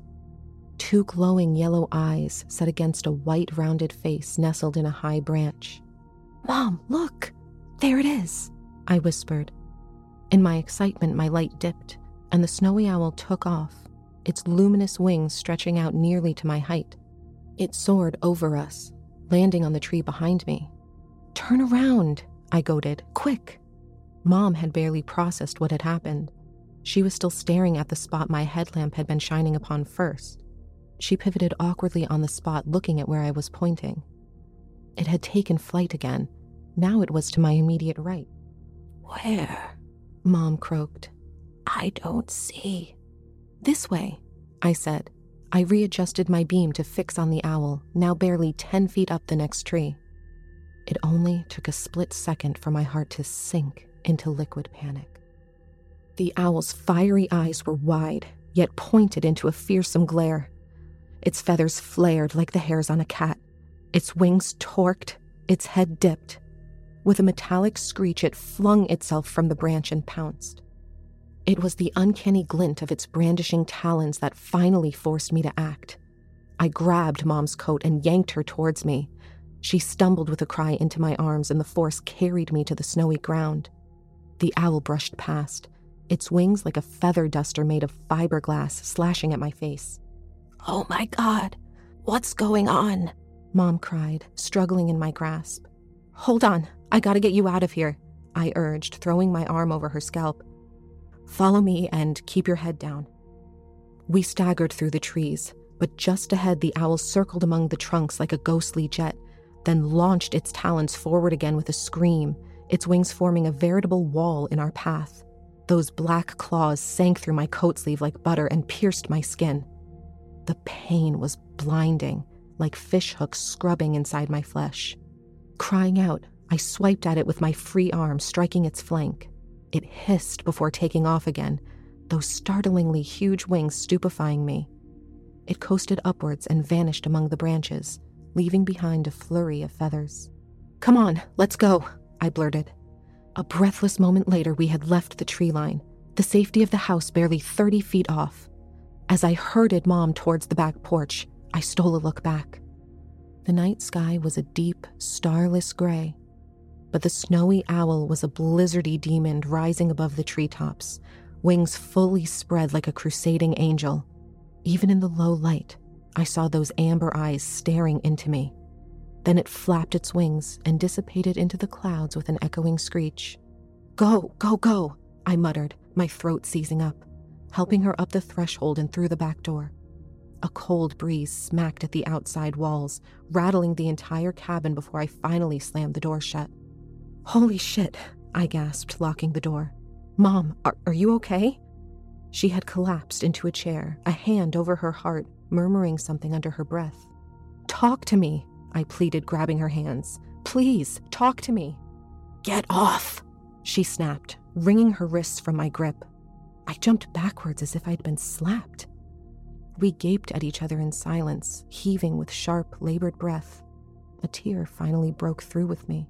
2 glowing yellow eyes set against a white rounded face nestled in a high branch. "Mom, look! There it is!" I whispered. In my excitement, my light dipped, and the snowy owl took off, its luminous wings stretching out nearly to my height. It soared over us, landing on the tree behind me. "Turn around," I goaded. "Quick!" Mom had barely processed what had happened. She was still staring at the spot my headlamp had been shining upon first. She pivoted awkwardly on the spot, looking at where I was pointing. It had taken flight again. Now it was to my immediate right. "Where?" Mom croaked. "I don't see." "This way," I said. I readjusted my beam to fix on the owl, now barely 10 feet up the next tree. It only took a split second for my heart to sink into liquid panic. The owl's fiery eyes were wide, yet pointed into a fearsome glare. Its feathers flared like the hairs on a cat. Its wings torqued, its head dipped. With a metallic screech, it flung itself from the branch and pounced. It was the uncanny glint of its brandishing talons that finally forced me to act. I grabbed Mom's coat and yanked her towards me. She stumbled with a cry into my arms, and the force carried me to the snowy ground. The owl brushed past, its wings like a feather duster made of fiberglass slashing at my face. "Oh my God, what's going on?" Mom cried, struggling in my grasp. "Hold on, I gotta get you out of here," I urged, throwing my arm over her scalp. "Follow me and keep your head down." We staggered through the trees, but just ahead the owl circled among the trunks like a ghostly jet, then launched its talons forward again with a scream, its wings forming a veritable wall in our path. Those black claws sank through my coat sleeve like butter and pierced my skin. The pain was blinding, like fish hooks scrubbing inside my flesh. Crying out, I swiped at it with my free arm, striking its flank. It hissed before taking off again, those startlingly huge wings stupefying me. It coasted upwards and vanished among the branches, leaving behind a flurry of feathers. "Come on, let's go," I blurted. A breathless moment later, we had left the tree line, the safety of the house barely 30 feet off. As I herded Mom towards the back porch, I stole a look back. The night sky was a deep, starless gray, but the snowy owl was a blizzardy demon rising above the treetops, wings fully spread like a crusading angel. Even in the low light, I saw those amber eyes staring into me. Then it flapped its wings and dissipated into the clouds with an echoing screech. "Go, go, go!" I muttered, my throat seizing up, helping her up the threshold and through the back door. A cold breeze smacked at the outside walls, rattling the entire cabin before I finally slammed the door shut. "Holy shit," I gasped, locking the door. "Mom, are you okay?" She had collapsed into a chair, a hand over her heart, murmuring something under her breath. "Talk to me," I pleaded, grabbing her hands. "Please, talk to me." "Get off," she snapped, wringing her wrists from my grip. I jumped backwards as if I'd been slapped. We gaped at each other in silence, heaving with sharp, labored breath. A tear finally broke through with me.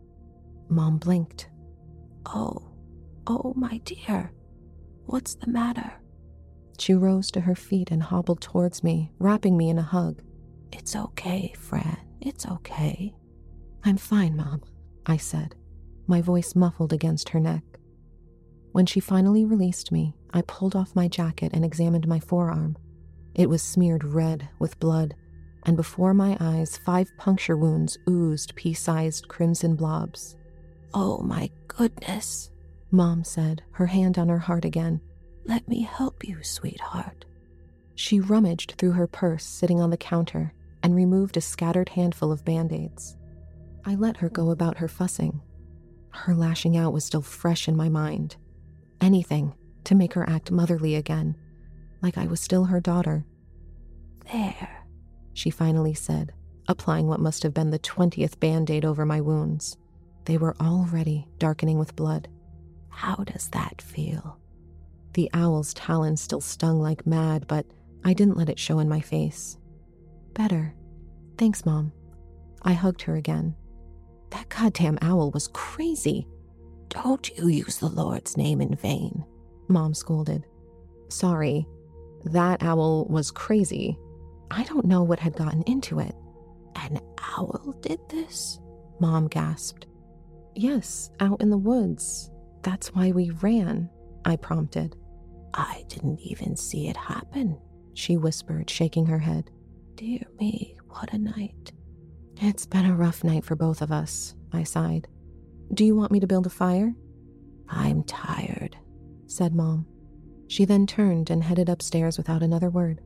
Mom blinked. Oh, my dear. What's the matter?" She rose to her feet and hobbled towards me, wrapping me in a hug. "It's okay, Fran. It's okay." "I'm fine, Mom," I said, my voice muffled against her neck. When she finally released me, I pulled off my jacket and examined my forearm. It was smeared red with blood, and before my eyes, 5 puncture wounds oozed pea-sized crimson blobs. "Oh my goodness," Mom said, her hand on her heart again. "Let me help you, sweetheart." She rummaged through her purse sitting on the counter and removed a scattered handful of Band-Aids. I let her go about her fussing. Her lashing out was still fresh in my mind. Anything to make her act motherly again, like I was still her daughter. "There," she finally said, applying what must have been the 20th Band-Aid over my wounds. They were already darkening with blood. "How does that feel?" The owl's talons still stung like mad, but I didn't let it show in my face. "Better. Thanks, Mom." I hugged her again. That goddamn owl was crazy. "Don't you use the Lord's name in vain," Mom scolded. "Sorry, that owl was crazy. I don't know what had gotten into it." "An owl did this?" Mom gasped. "Yes, out in the woods. That's why we ran," I prompted. "I didn't even see it happen," she whispered, shaking her head. "Dear me, what a night." "It's been a rough night for both of us," I sighed. "Do you want me to build a fire?" "I'm tired," said Mom. She then turned and headed upstairs without another word.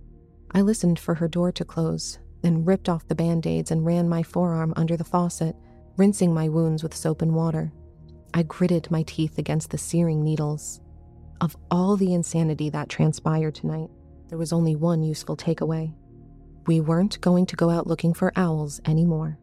I listened for her door to close, then ripped off the Band-Aids and ran my forearm under the faucet, rinsing my wounds with soap and water. I gritted my teeth against the searing needles. Of all the insanity that transpired tonight, there was only one useful takeaway. We weren't going to go out looking for owls anymore.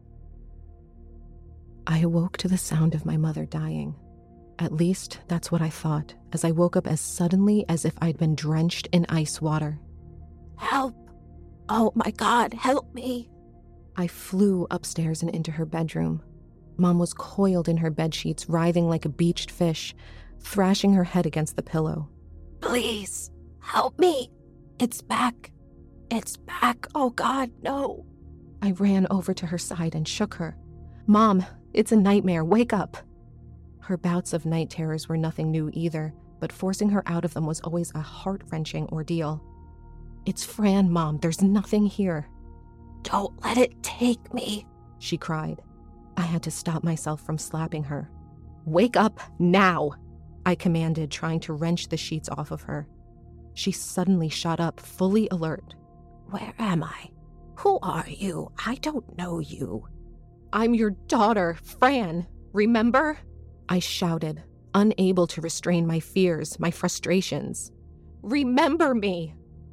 I awoke to the sound of my mother dying. At least that's what I thought, as I woke up as suddenly as if I'd been drenched in ice water. "Help! Oh my God, help me!" I flew upstairs and into her bedroom. Mom was coiled in her bedsheets, writhing like a beached fish, thrashing her head against the pillow. "Please, help me! It's back! It's back! Oh God, no!" I ran over to her side and shook her. "Mom, it's a nightmare. Wake up!" Her bouts of night terrors were nothing new either, but forcing her out of them was always a heart-wrenching ordeal. "It's Fran, Mom. There's nothing here." "Don't let it take me," she cried. I had to stop myself from slapping her. "Wake up now," I commanded, trying to wrench the sheets off of her. She suddenly shot up, fully alert. "Where am I? Who are you? I don't know you." "I'm your daughter, Fran. Remember?" I shouted, unable to restrain my fears, my frustrations. "Remember me."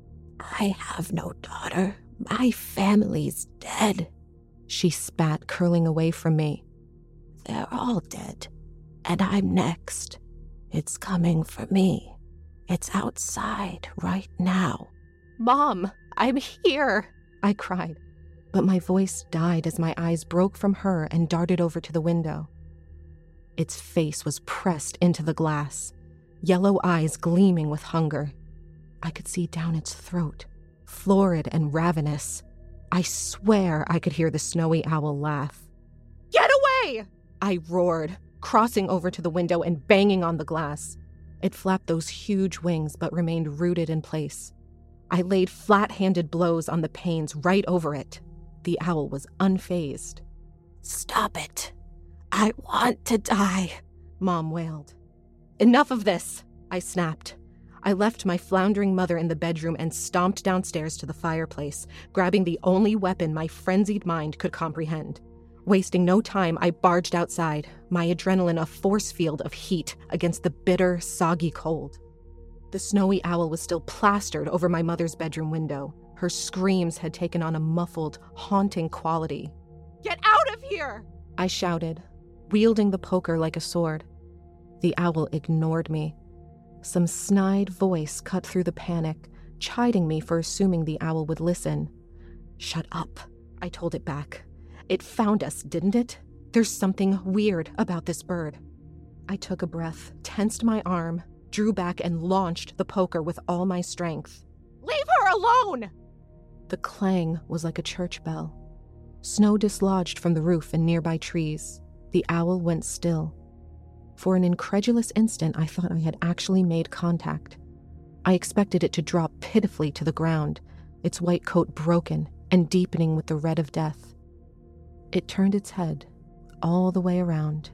"I have no daughter. My family's dead," she spat, curling away from me. "They're all dead, and I'm next. It's coming for me. It's outside right now." "Mom, I'm here," I cried, but my voice died as my eyes broke from her and darted over to the window. Its face was pressed into the glass, yellow eyes gleaming with hunger. I could see down its throat, florid and ravenous. I swear I could hear the snowy owl laugh. "Get away!" I roared, crossing over to the window and banging on the glass. It flapped those huge wings but remained rooted in place. I laid flat-handed blows on the panes right over it. The owl was unfazed. "Stop it. I want to die," Mom wailed. Enough of this, I snapped. I left my floundering mother in the bedroom and stomped downstairs to the fireplace, grabbing the only weapon my frenzied mind could comprehend. Wasting no time, I barged outside, my adrenaline a force field of heat against the bitter, soggy cold. The snowy owl was still plastered over my mother's bedroom window. Her screams had taken on a muffled, haunting quality. "Get out of here!" I shouted, wielding the poker like a sword. The owl ignored me. Some snide voice cut through the panic, chiding me for assuming the owl would listen. "Shut up," I told it back. "It found us, didn't it? There's something weird about this bird." I took a breath, tensed my arm, drew back and launched the poker with all my strength. "Leave her alone!" The clang was like a church bell. Snow dislodged from the roof and nearby trees. The owl went still. For an incredulous instant, I thought I had actually made contact. I expected it to drop pitifully to the ground, its white coat broken and deepening with the red of death. It turned its head all the way around.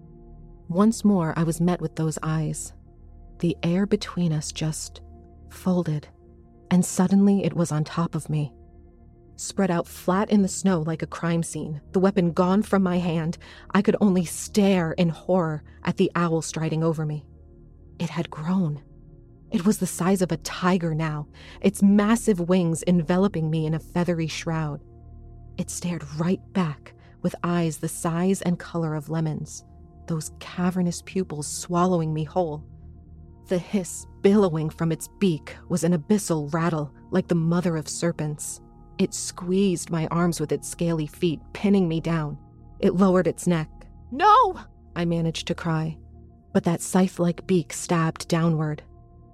Once more, I was met with those eyes. The air between us just folded, and suddenly it was on top of me. Spread out flat in the snow like a crime scene, the weapon gone from my hand, I could only stare in horror at the owl striding over me. It had grown. It was the size of a tiger now, its massive wings enveloping me in a feathery shroud. It stared right back with eyes the size and color of lemons, those cavernous pupils swallowing me whole. The hiss billowing from its beak was an abyssal rattle like the mother of serpents. It squeezed my arms with its scaly feet, pinning me down. It lowered its neck. "No!" I managed to cry, but that scythe-like beak stabbed downward.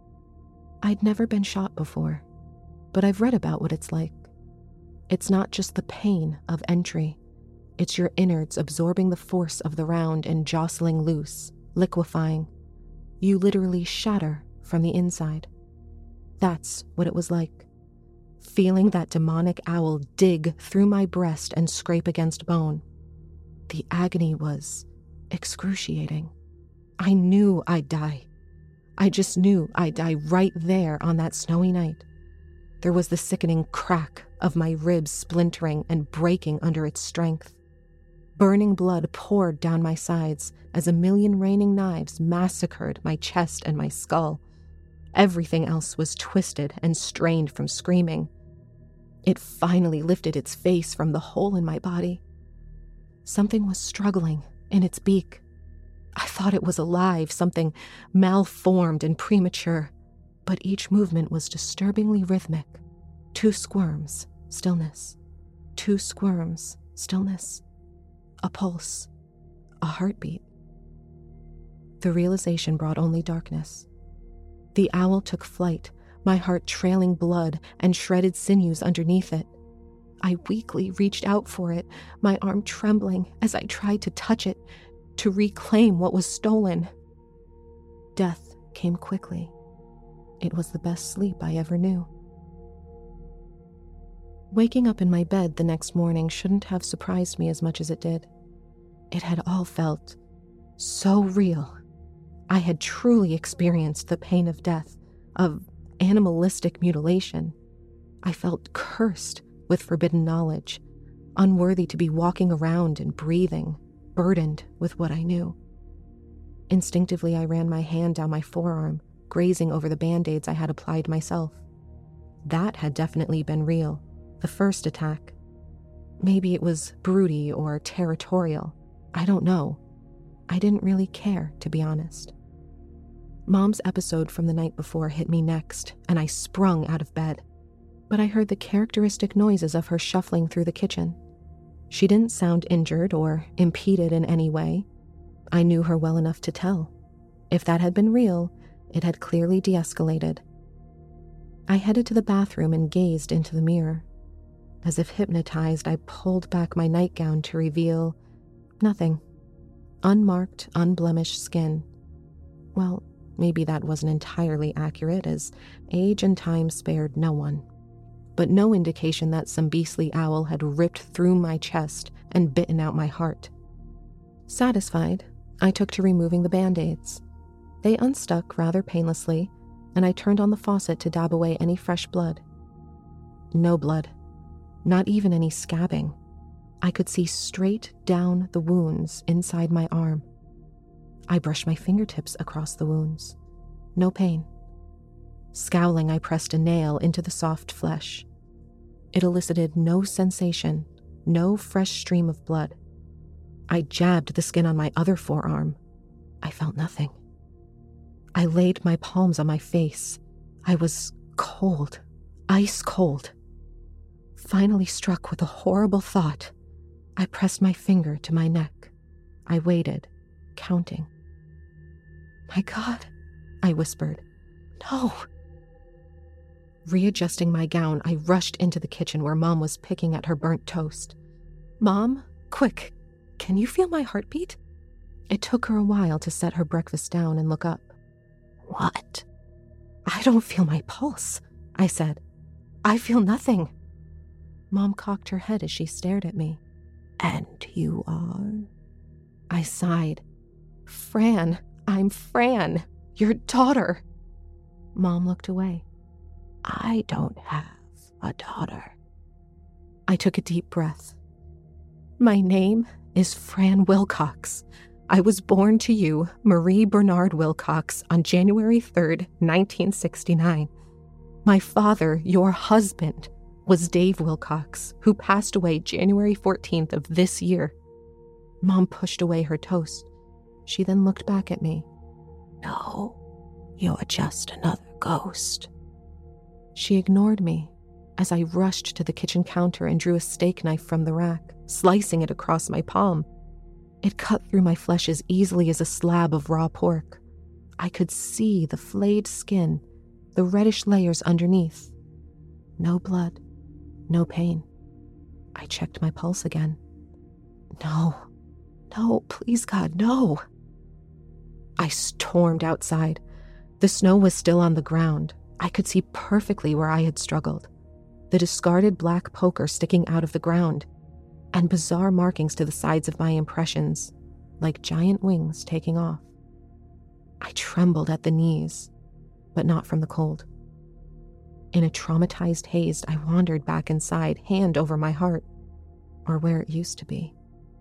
I'd never been shot before, but I've read about what it's like. It's not just the pain of entry. It's your innards absorbing the force of the round and jostling loose, liquefying. You literally shatter from the inside. That's what it was like. Feeling that demonic owl dig through my breast and scrape against bone. The agony was excruciating. I knew I'd die. I just knew I'd die right there on that snowy night. There was the sickening crack of my ribs splintering and breaking under its strength. Burning blood poured down my sides as a million raining knives massacred my chest and my skull. Everything else was twisted and strained from screaming. It finally lifted its face from the hole in my body. Something was struggling in its beak. I thought it was alive, something malformed and premature, but each movement was disturbingly rhythmic. 2 squirms, stillness. 2 squirms, stillness. A pulse, a heartbeat. The realization brought only darkness. The owl took flight, my heart trailing blood and shredded sinews underneath it. I weakly reached out for it, my arm trembling as I tried to touch it, to reclaim what was stolen. Death came quickly. It was the best sleep I ever knew. Waking up in my bed the next morning shouldn't have surprised me as much as it did. It had all felt so real. I had truly experienced the pain of death, of animalistic mutilation. I felt cursed with forbidden knowledge, unworthy to be walking around and breathing, burdened with what I knew. Instinctively, I ran my hand down my forearm, grazing over the band-aids I had applied myself. That had definitely been real, the first attack. Maybe it was broody or territorial. I don't know. I didn't really care, to be honest. Mom's episode from the night before hit me next, and I sprung out of bed. But I heard the characteristic noises of her shuffling through the kitchen. She didn't sound injured or impeded in any way. I knew her well enough to tell. If that had been real, it had clearly de-escalated. I headed to the bathroom and gazed into the mirror. As if hypnotized, I pulled back my nightgown to reveal nothing. Unmarked, unblemished skin. Well, maybe that wasn't entirely accurate, as age and time spared no one. But no indication that some beastly owl had ripped through my chest and bitten out my heart. Satisfied, I took to removing the band-aids. They unstuck rather painlessly, and I turned on the faucet to dab away any fresh blood. No blood. Not even any scabbing. I could see straight down the wounds inside my arm. I brushed my fingertips across the wounds. No pain. Scowling, I pressed a nail into the soft flesh. It elicited no sensation, no fresh stream of blood. I jabbed the skin on my other forearm. I felt nothing. I laid my palms on my face. I was cold, ice cold. Finally struck with a horrible thought, I pressed my finger to my neck. I waited, counting. "My God," I whispered. "No." Readjusting my gown, I rushed into the kitchen where Mom was picking at her burnt toast. "Mom, quick, can you feel my heartbeat?" It took her a while to set her breakfast down and look up. "What?" "I don't feel my pulse," I said. "I feel nothing." Mom cocked her head as she stared at me. "And you are?" I sighed. "Fran, I'm Fran, your daughter." Mom looked away. "I don't have a daughter." I took a deep breath. "My name is Fran Wilcox. I was born to you, Marie Bernard Wilcox, on January 3rd, 1969. My father, your husband, was Dave Wilcox, who passed away January 14th of this year." Mom pushed away her toast. She then looked back at me. "No, you're just another ghost." She ignored me as I rushed to the kitchen counter and drew a steak knife from the rack, slicing it across my palm. It cut through my flesh as easily as a slab of raw pork. I could see the flayed skin, the reddish layers underneath. No blood, no pain. I checked my pulse again. No, please God, no. I stormed outside. The snow was still on the ground. I could see perfectly where I had struggled. The discarded black poker sticking out of the ground, and bizarre markings to the sides of my impressions, like giant wings taking off. I trembled at the knees, but not from the cold. In a traumatized haze, I wandered back inside, hand over my heart, or where it used to be.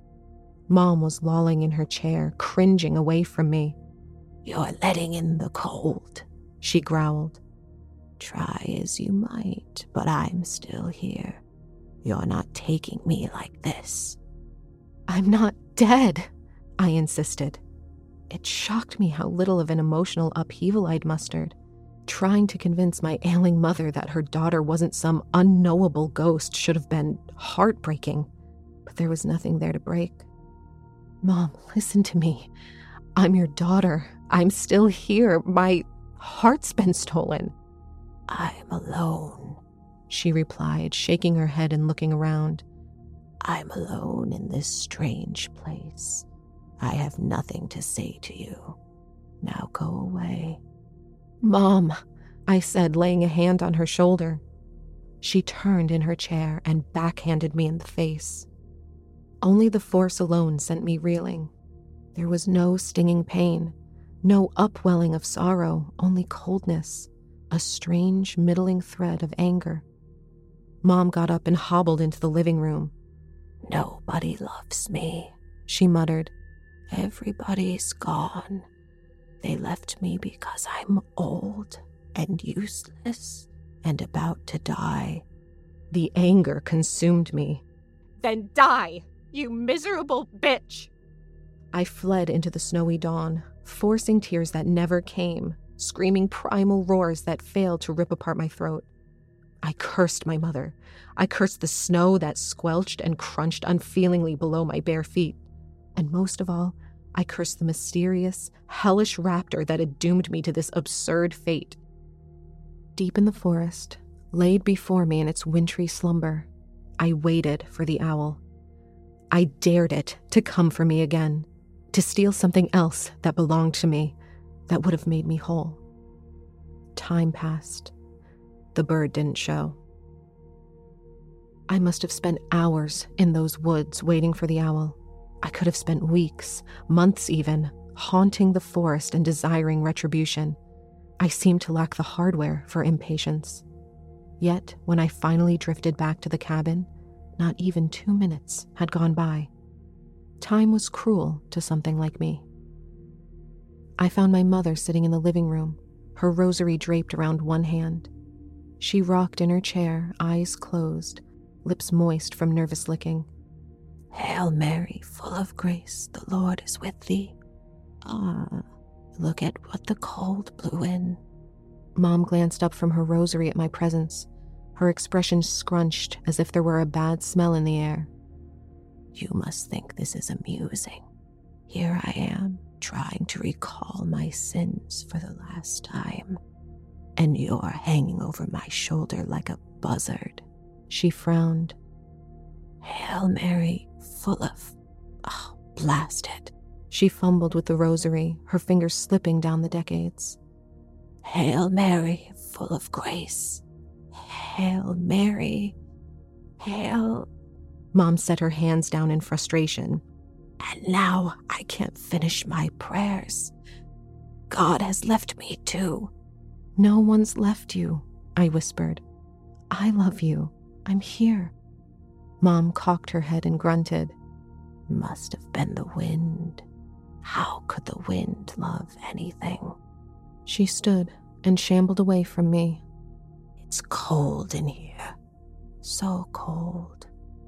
Mom was lolling in her chair, cringing away from me. "You're letting in the cold," she growled. "Try as you might, but I'm still here. You're not taking me like this." "I'm not dead," I insisted. It shocked me how little of an emotional upheaval I'd mustered, trying to convince my ailing mother that her daughter wasn't some unknowable ghost should have been heartbreaking, but there was nothing there to break. "Mom, listen to me. I'm your daughter. I'm still here. My heart's been stolen." "I'm alone," she replied, shaking her head and looking around. "I'm alone in this strange place. I have nothing to say to you. Now go away." "Mom," I said, laying a hand on her shoulder. She turned in her chair and backhanded me in the face. Only the force alone sent me reeling. There was no stinging pain, no upwelling of sorrow, only coldness, a strange middling thread of anger. Mom got up and hobbled into the living room. "Nobody loves me," she muttered. "Everybody's gone. They left me because I'm old and useless and about to die." The anger consumed me. "Then die, you miserable bitch!" I fled into the snowy dawn, forcing tears that never came, screaming primal roars that failed to rip apart my throat. I cursed my mother. I cursed the snow that squelched and crunched unfeelingly below my bare feet. And most of all, I cursed the mysterious, hellish raptor that had doomed me to this absurd fate. Deep in the forest, laid before me in its wintry slumber, I waited for the owl. I dared it to come for me again, to steal something else that belonged to me, that would have made me whole. Time passed. The bird didn't show. I must have spent hours in those woods waiting for the owl. I could have spent weeks, months even, haunting the forest and desiring retribution. I seemed to lack the hardware for impatience. Yet, when I finally drifted back to the cabin, not even 2 minutes had gone by. Time was cruel to something like me. I found my mother sitting in the living room, her rosary draped around one hand. She rocked in her chair, eyes closed, lips moist from nervous licking. "Hail Mary, full of grace, the Lord is with thee. Ah, look at what the cold blew in." Mom glanced up from her rosary at my presence, her expression scrunched as if there were a bad smell in the air. "You must think this is amusing. Here I am, trying to recall my sins for the last time, and you're hanging over my shoulder like a buzzard." She frowned. "Hail Mary, full of... oh, blast it." She fumbled with the rosary, her fingers slipping down the decades. "Hail Mary, full of grace. Hail Mary. Hail..." Mom set her hands down in frustration. "And now I can't finish my prayers. God has left me too." "No one's left you," I whispered. "I love you. I'm here." Mom cocked her head and grunted. "Must have been the wind. How could the wind love anything?" She stood and shambled away from me. "It's cold in here. So cold."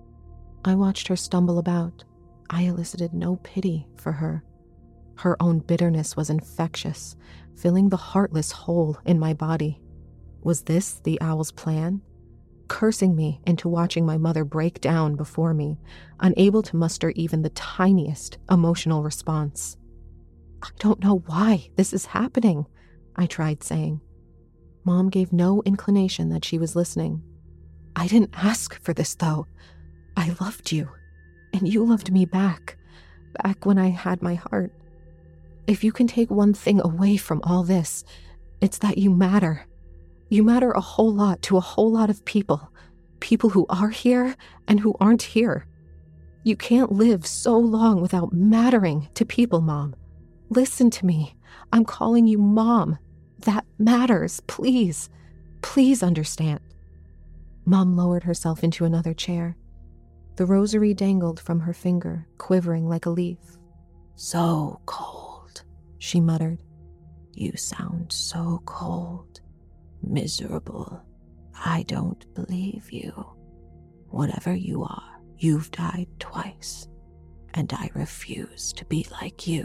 I watched her stumble about. I elicited no pity for her. Her own bitterness was infectious, filling the heartless hole in my body. Was this the owl's plan? Cursing me into watching my mother break down before me, unable to muster even the tiniest emotional response. "I don't know why this is happening," I tried saying. Mom gave no inclination that she was listening. "I didn't ask for this, though. I loved you, and you loved me back when I had my heart. If you can take one thing away from all this, it's that you matter. You matter a whole lot to a whole lot of people who are here and who aren't here. You can't live so long without mattering to people, Mom. Listen to me. I'm calling you Mom. That matters. Please, please understand." Mom lowered herself into another chair. The rosary dangled from her finger, quivering like a leaf. "So cold," she muttered. "You sound so cold. Miserable. I don't believe you. Whatever you are, you've died twice, and I refuse to be like you."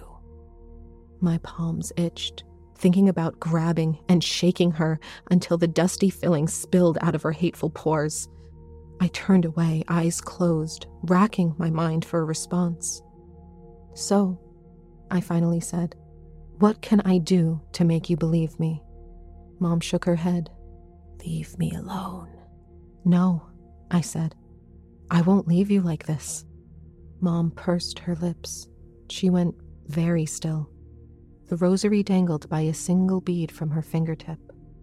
My palms itched, thinking about grabbing and shaking her until the dusty filling spilled out of her hateful pores. I turned away, eyes closed, racking my mind for a response. "So," I finally said, "what can I do to make you believe me?" Mom shook her head. "Leave me alone." "No," I said. "I won't leave you like this." Mom pursed her lips. She went very still. The rosary dangled by a single bead from her fingertip.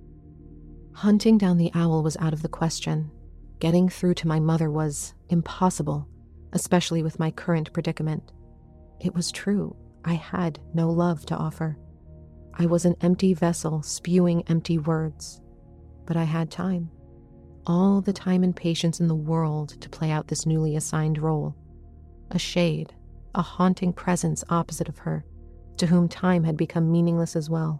Hunting down the owl was out of the question. Getting through to my mother was impossible, especially with my current predicament. It was true. I had no love to offer. I was an empty vessel spewing empty words. But I had time. All the time and patience in the world to play out this newly assigned role. A shade, a haunting presence opposite of her, to whom time had become meaningless as well.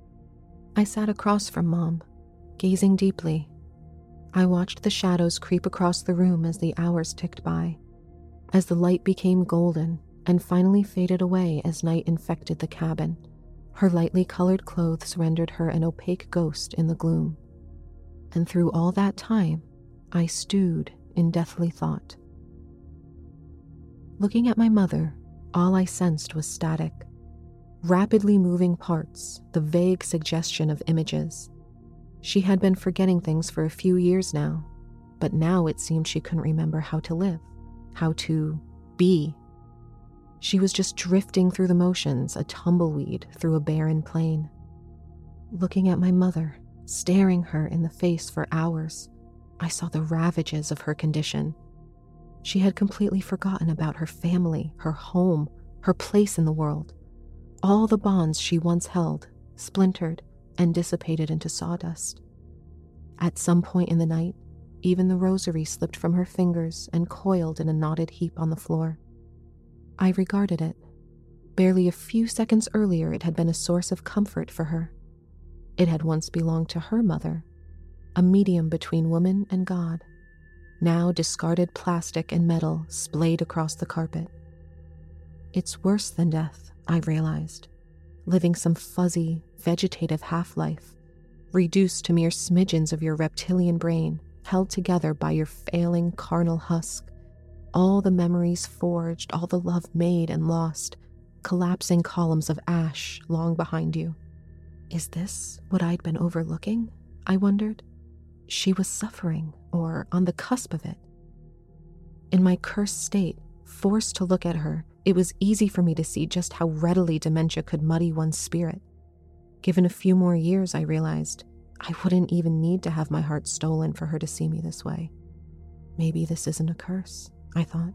I sat across from Mom, gazing deeply. I watched the shadows creep across the room as the hours ticked by, as the light became golden and finally faded away as night infected the cabin. Her lightly colored clothes rendered her an opaque ghost in the gloom. And through all that time, I stewed in deathly thought. Looking at my mother, all I sensed was static. Rapidly moving parts, the vague suggestion of images. She had been forgetting things for a few years now, but now it seemed she couldn't remember how to live, how to be. She was just drifting through the motions, a tumbleweed through a barren plain. Looking at my mother, staring her in the face for hours, I saw the ravages of her condition. She had completely forgotten about her family, her home, her place in the world. All the bonds she once held splintered and dissipated into sawdust. At some point in the night, even the rosary slipped from her fingers and coiled in a knotted heap on the floor. I regarded it. Barely a few seconds earlier, it had been a source of comfort for her. It had once belonged to her mother, a medium between woman and God. Now discarded plastic and metal splayed across the carpet. It's worse than death, I realized. Living some fuzzy, vegetative half-life, reduced to mere smidgens of your reptilian brain, held together by your failing carnal husk, all the memories forged, all the love made and lost, collapsing columns of ash long behind you. Is this what I'd been overlooking? I wondered. She was suffering, or on the cusp of it. In my cursed state, forced to look at her, it was easy for me to see just how readily dementia could muddy one's spirit. Given a few more years, I realized, I wouldn't even need to have my heart stolen for her to see me this way. Maybe this isn't a curse, I thought.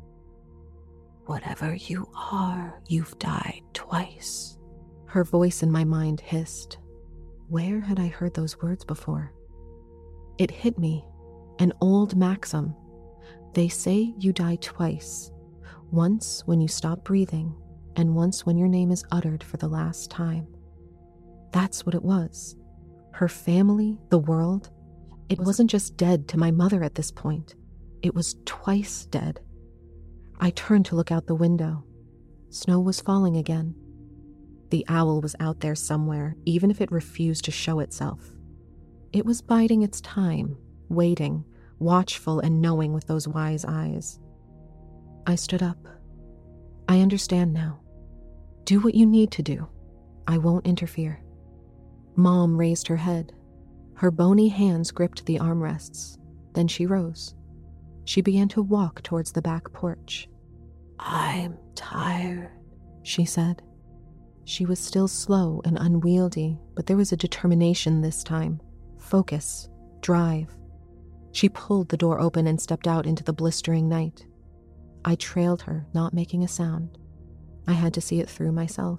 Whatever you are, you've died twice. Her voice in my mind hissed. Where had I heard those words before? It hit me, an old maxim. They say you die twice, once when you stop breathing, and once when your name is uttered for the last time. That's what it was. Her family, the world, it wasn't just dead to my mother at this point. It was twice dead. I turned to look out the window. Snow was falling again. The owl was out there somewhere, even if it refused to show itself. It was biding its time, waiting, watchful and knowing with those wise eyes. I stood up. I understand now. Do what you need to do. I won't interfere. Mom raised her head. Her bony hands gripped the armrests. Then she rose. She began to walk towards the back porch. I'm tired, she said. She was still slow and unwieldy, but there was a determination this time. Focus, drive. She pulled the door open and stepped out into the blistering night. I trailed her, not making a sound. I had to see it through myself.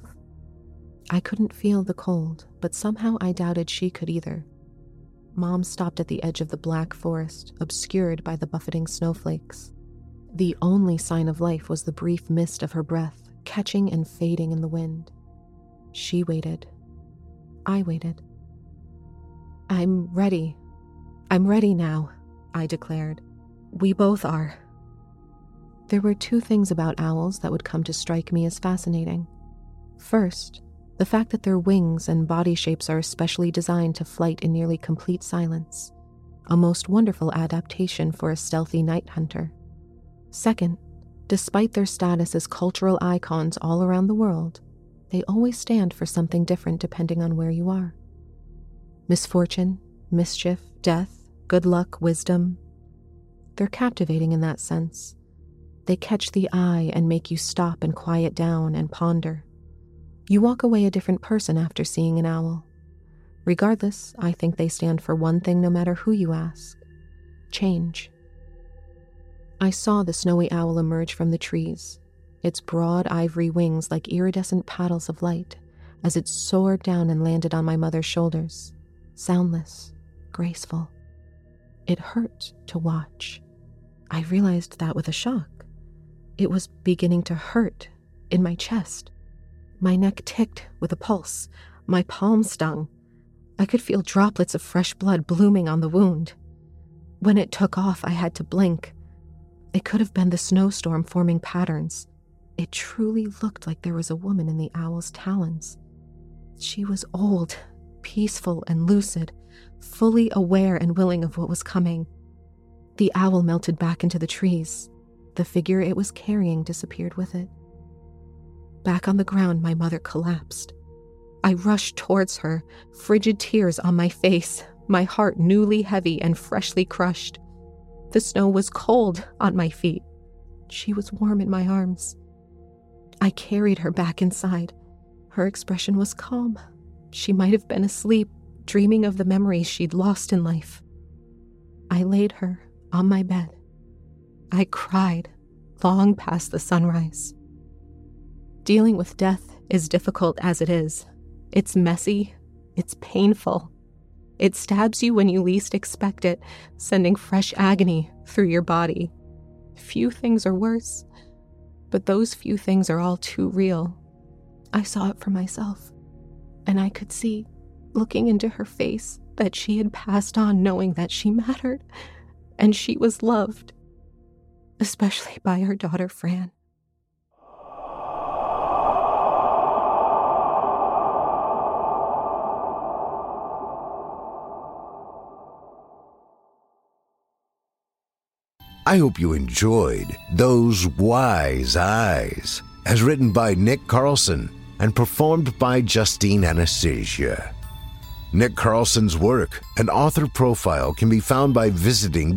I couldn't feel the cold, but somehow I doubted she could either. Mom stopped at the edge of the black forest, obscured by the buffeting snowflakes. The only sign of life was the brief mist of her breath, catching and fading in the wind. She waited. I waited. I'm ready. I'm ready now, I declared. We both are. There were two things about owls that would come to strike me as fascinating. First, the fact that their wings and body shapes are especially designed to flight in nearly complete silence, a most wonderful adaptation for a stealthy night hunter. Second, despite their status as cultural icons all around the world, they always stand for something different depending on where you are. Misfortune, mischief, death, good luck, wisdom. They're captivating in that sense. They catch the eye and make you stop and quiet down and ponder. You walk away a different person after seeing an owl. Regardless, I think they stand for one thing no matter who you ask: change. I saw the snowy owl emerge from the trees, its broad ivory wings like iridescent paddles of light, as it soared down and landed on my mother's shoulders, soundless, graceful. It hurt to watch. I realized that with a shock. It was beginning to hurt in my chest. My neck ticked with a pulse. My palm stung. I could feel droplets of fresh blood blooming on the wound. When it took off, I had to blink. It could have been the snowstorm forming patterns. It truly looked like there was a woman in the owl's talons. She was old, peaceful and lucid, fully aware and willing of what was coming. The owl melted back into the trees. The figure it was carrying disappeared with it. Back on the ground, my mother collapsed. I rushed towards her, frigid tears on my face, my heart newly heavy and freshly crushed. The snow was cold on my feet. She was warm in my arms. I carried her back inside. Her expression was calm. She might have been asleep, dreaming of the memories she'd lost in life. I laid her on my bed. I cried long past the sunrise. Dealing with death as difficult as it is. It's messy. It's painful. It stabs you when you least expect it, sending fresh agony through your body. Few things are worse, but those few things are all too real. I saw it for myself, and I could see, looking into her face, that she had passed on knowing that she mattered, and she was loved, especially by her daughter Fran. I hope you enjoyed Those Wise Eyes, as written by Nick Carlson and performed by Justine Anastasia. Nick Carlson's work and author profile can be found by visiting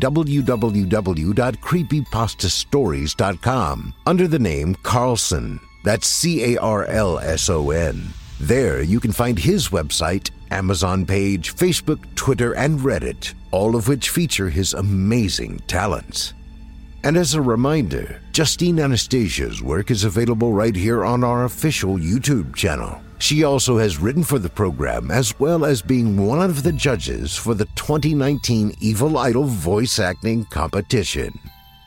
www.creepypastastories.com under the name Carlson. That's Carlson. There you can find his website, Amazon page, Facebook, Twitter, and Reddit, all of which feature his amazing talents. And as a reminder, Justine Anastasia's work is available right here on our official YouTube channel. She also has written for the program, as well as being one of the judges for the 2019 Evil Idol voice acting competition.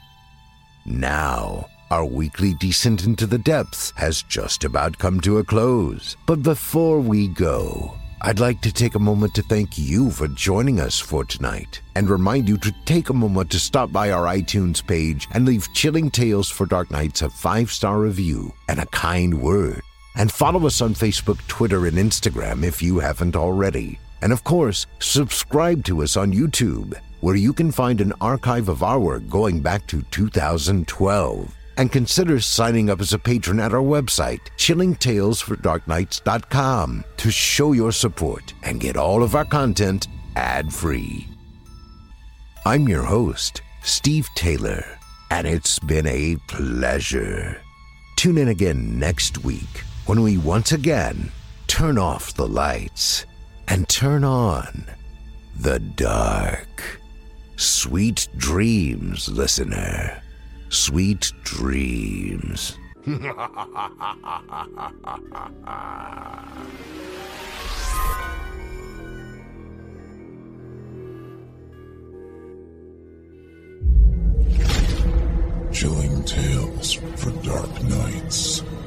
Now, our weekly Descent into the Depths has just about come to a close. But before we go, I'd like to take a moment to thank you for joining us for tonight and remind you to take a moment to stop by our iTunes page and leave Chilling Tales for Dark Nights a 5-star review and a kind word. And follow us on Facebook, Twitter, and Instagram if you haven't already. And of course, subscribe to us on YouTube, where you can find an archive of our work going back to 2012. And consider signing up as a patron at our website, chillingtalesfordarknights.com, to show your support and get all of our content ad-free. I'm your host, Steve Taylor, and it's been a pleasure. Tune in again next week when we once again turn off the lights and turn on the dark. Sweet dreams, listener. Sweet dreams. Chilling Tales for Dark Nights.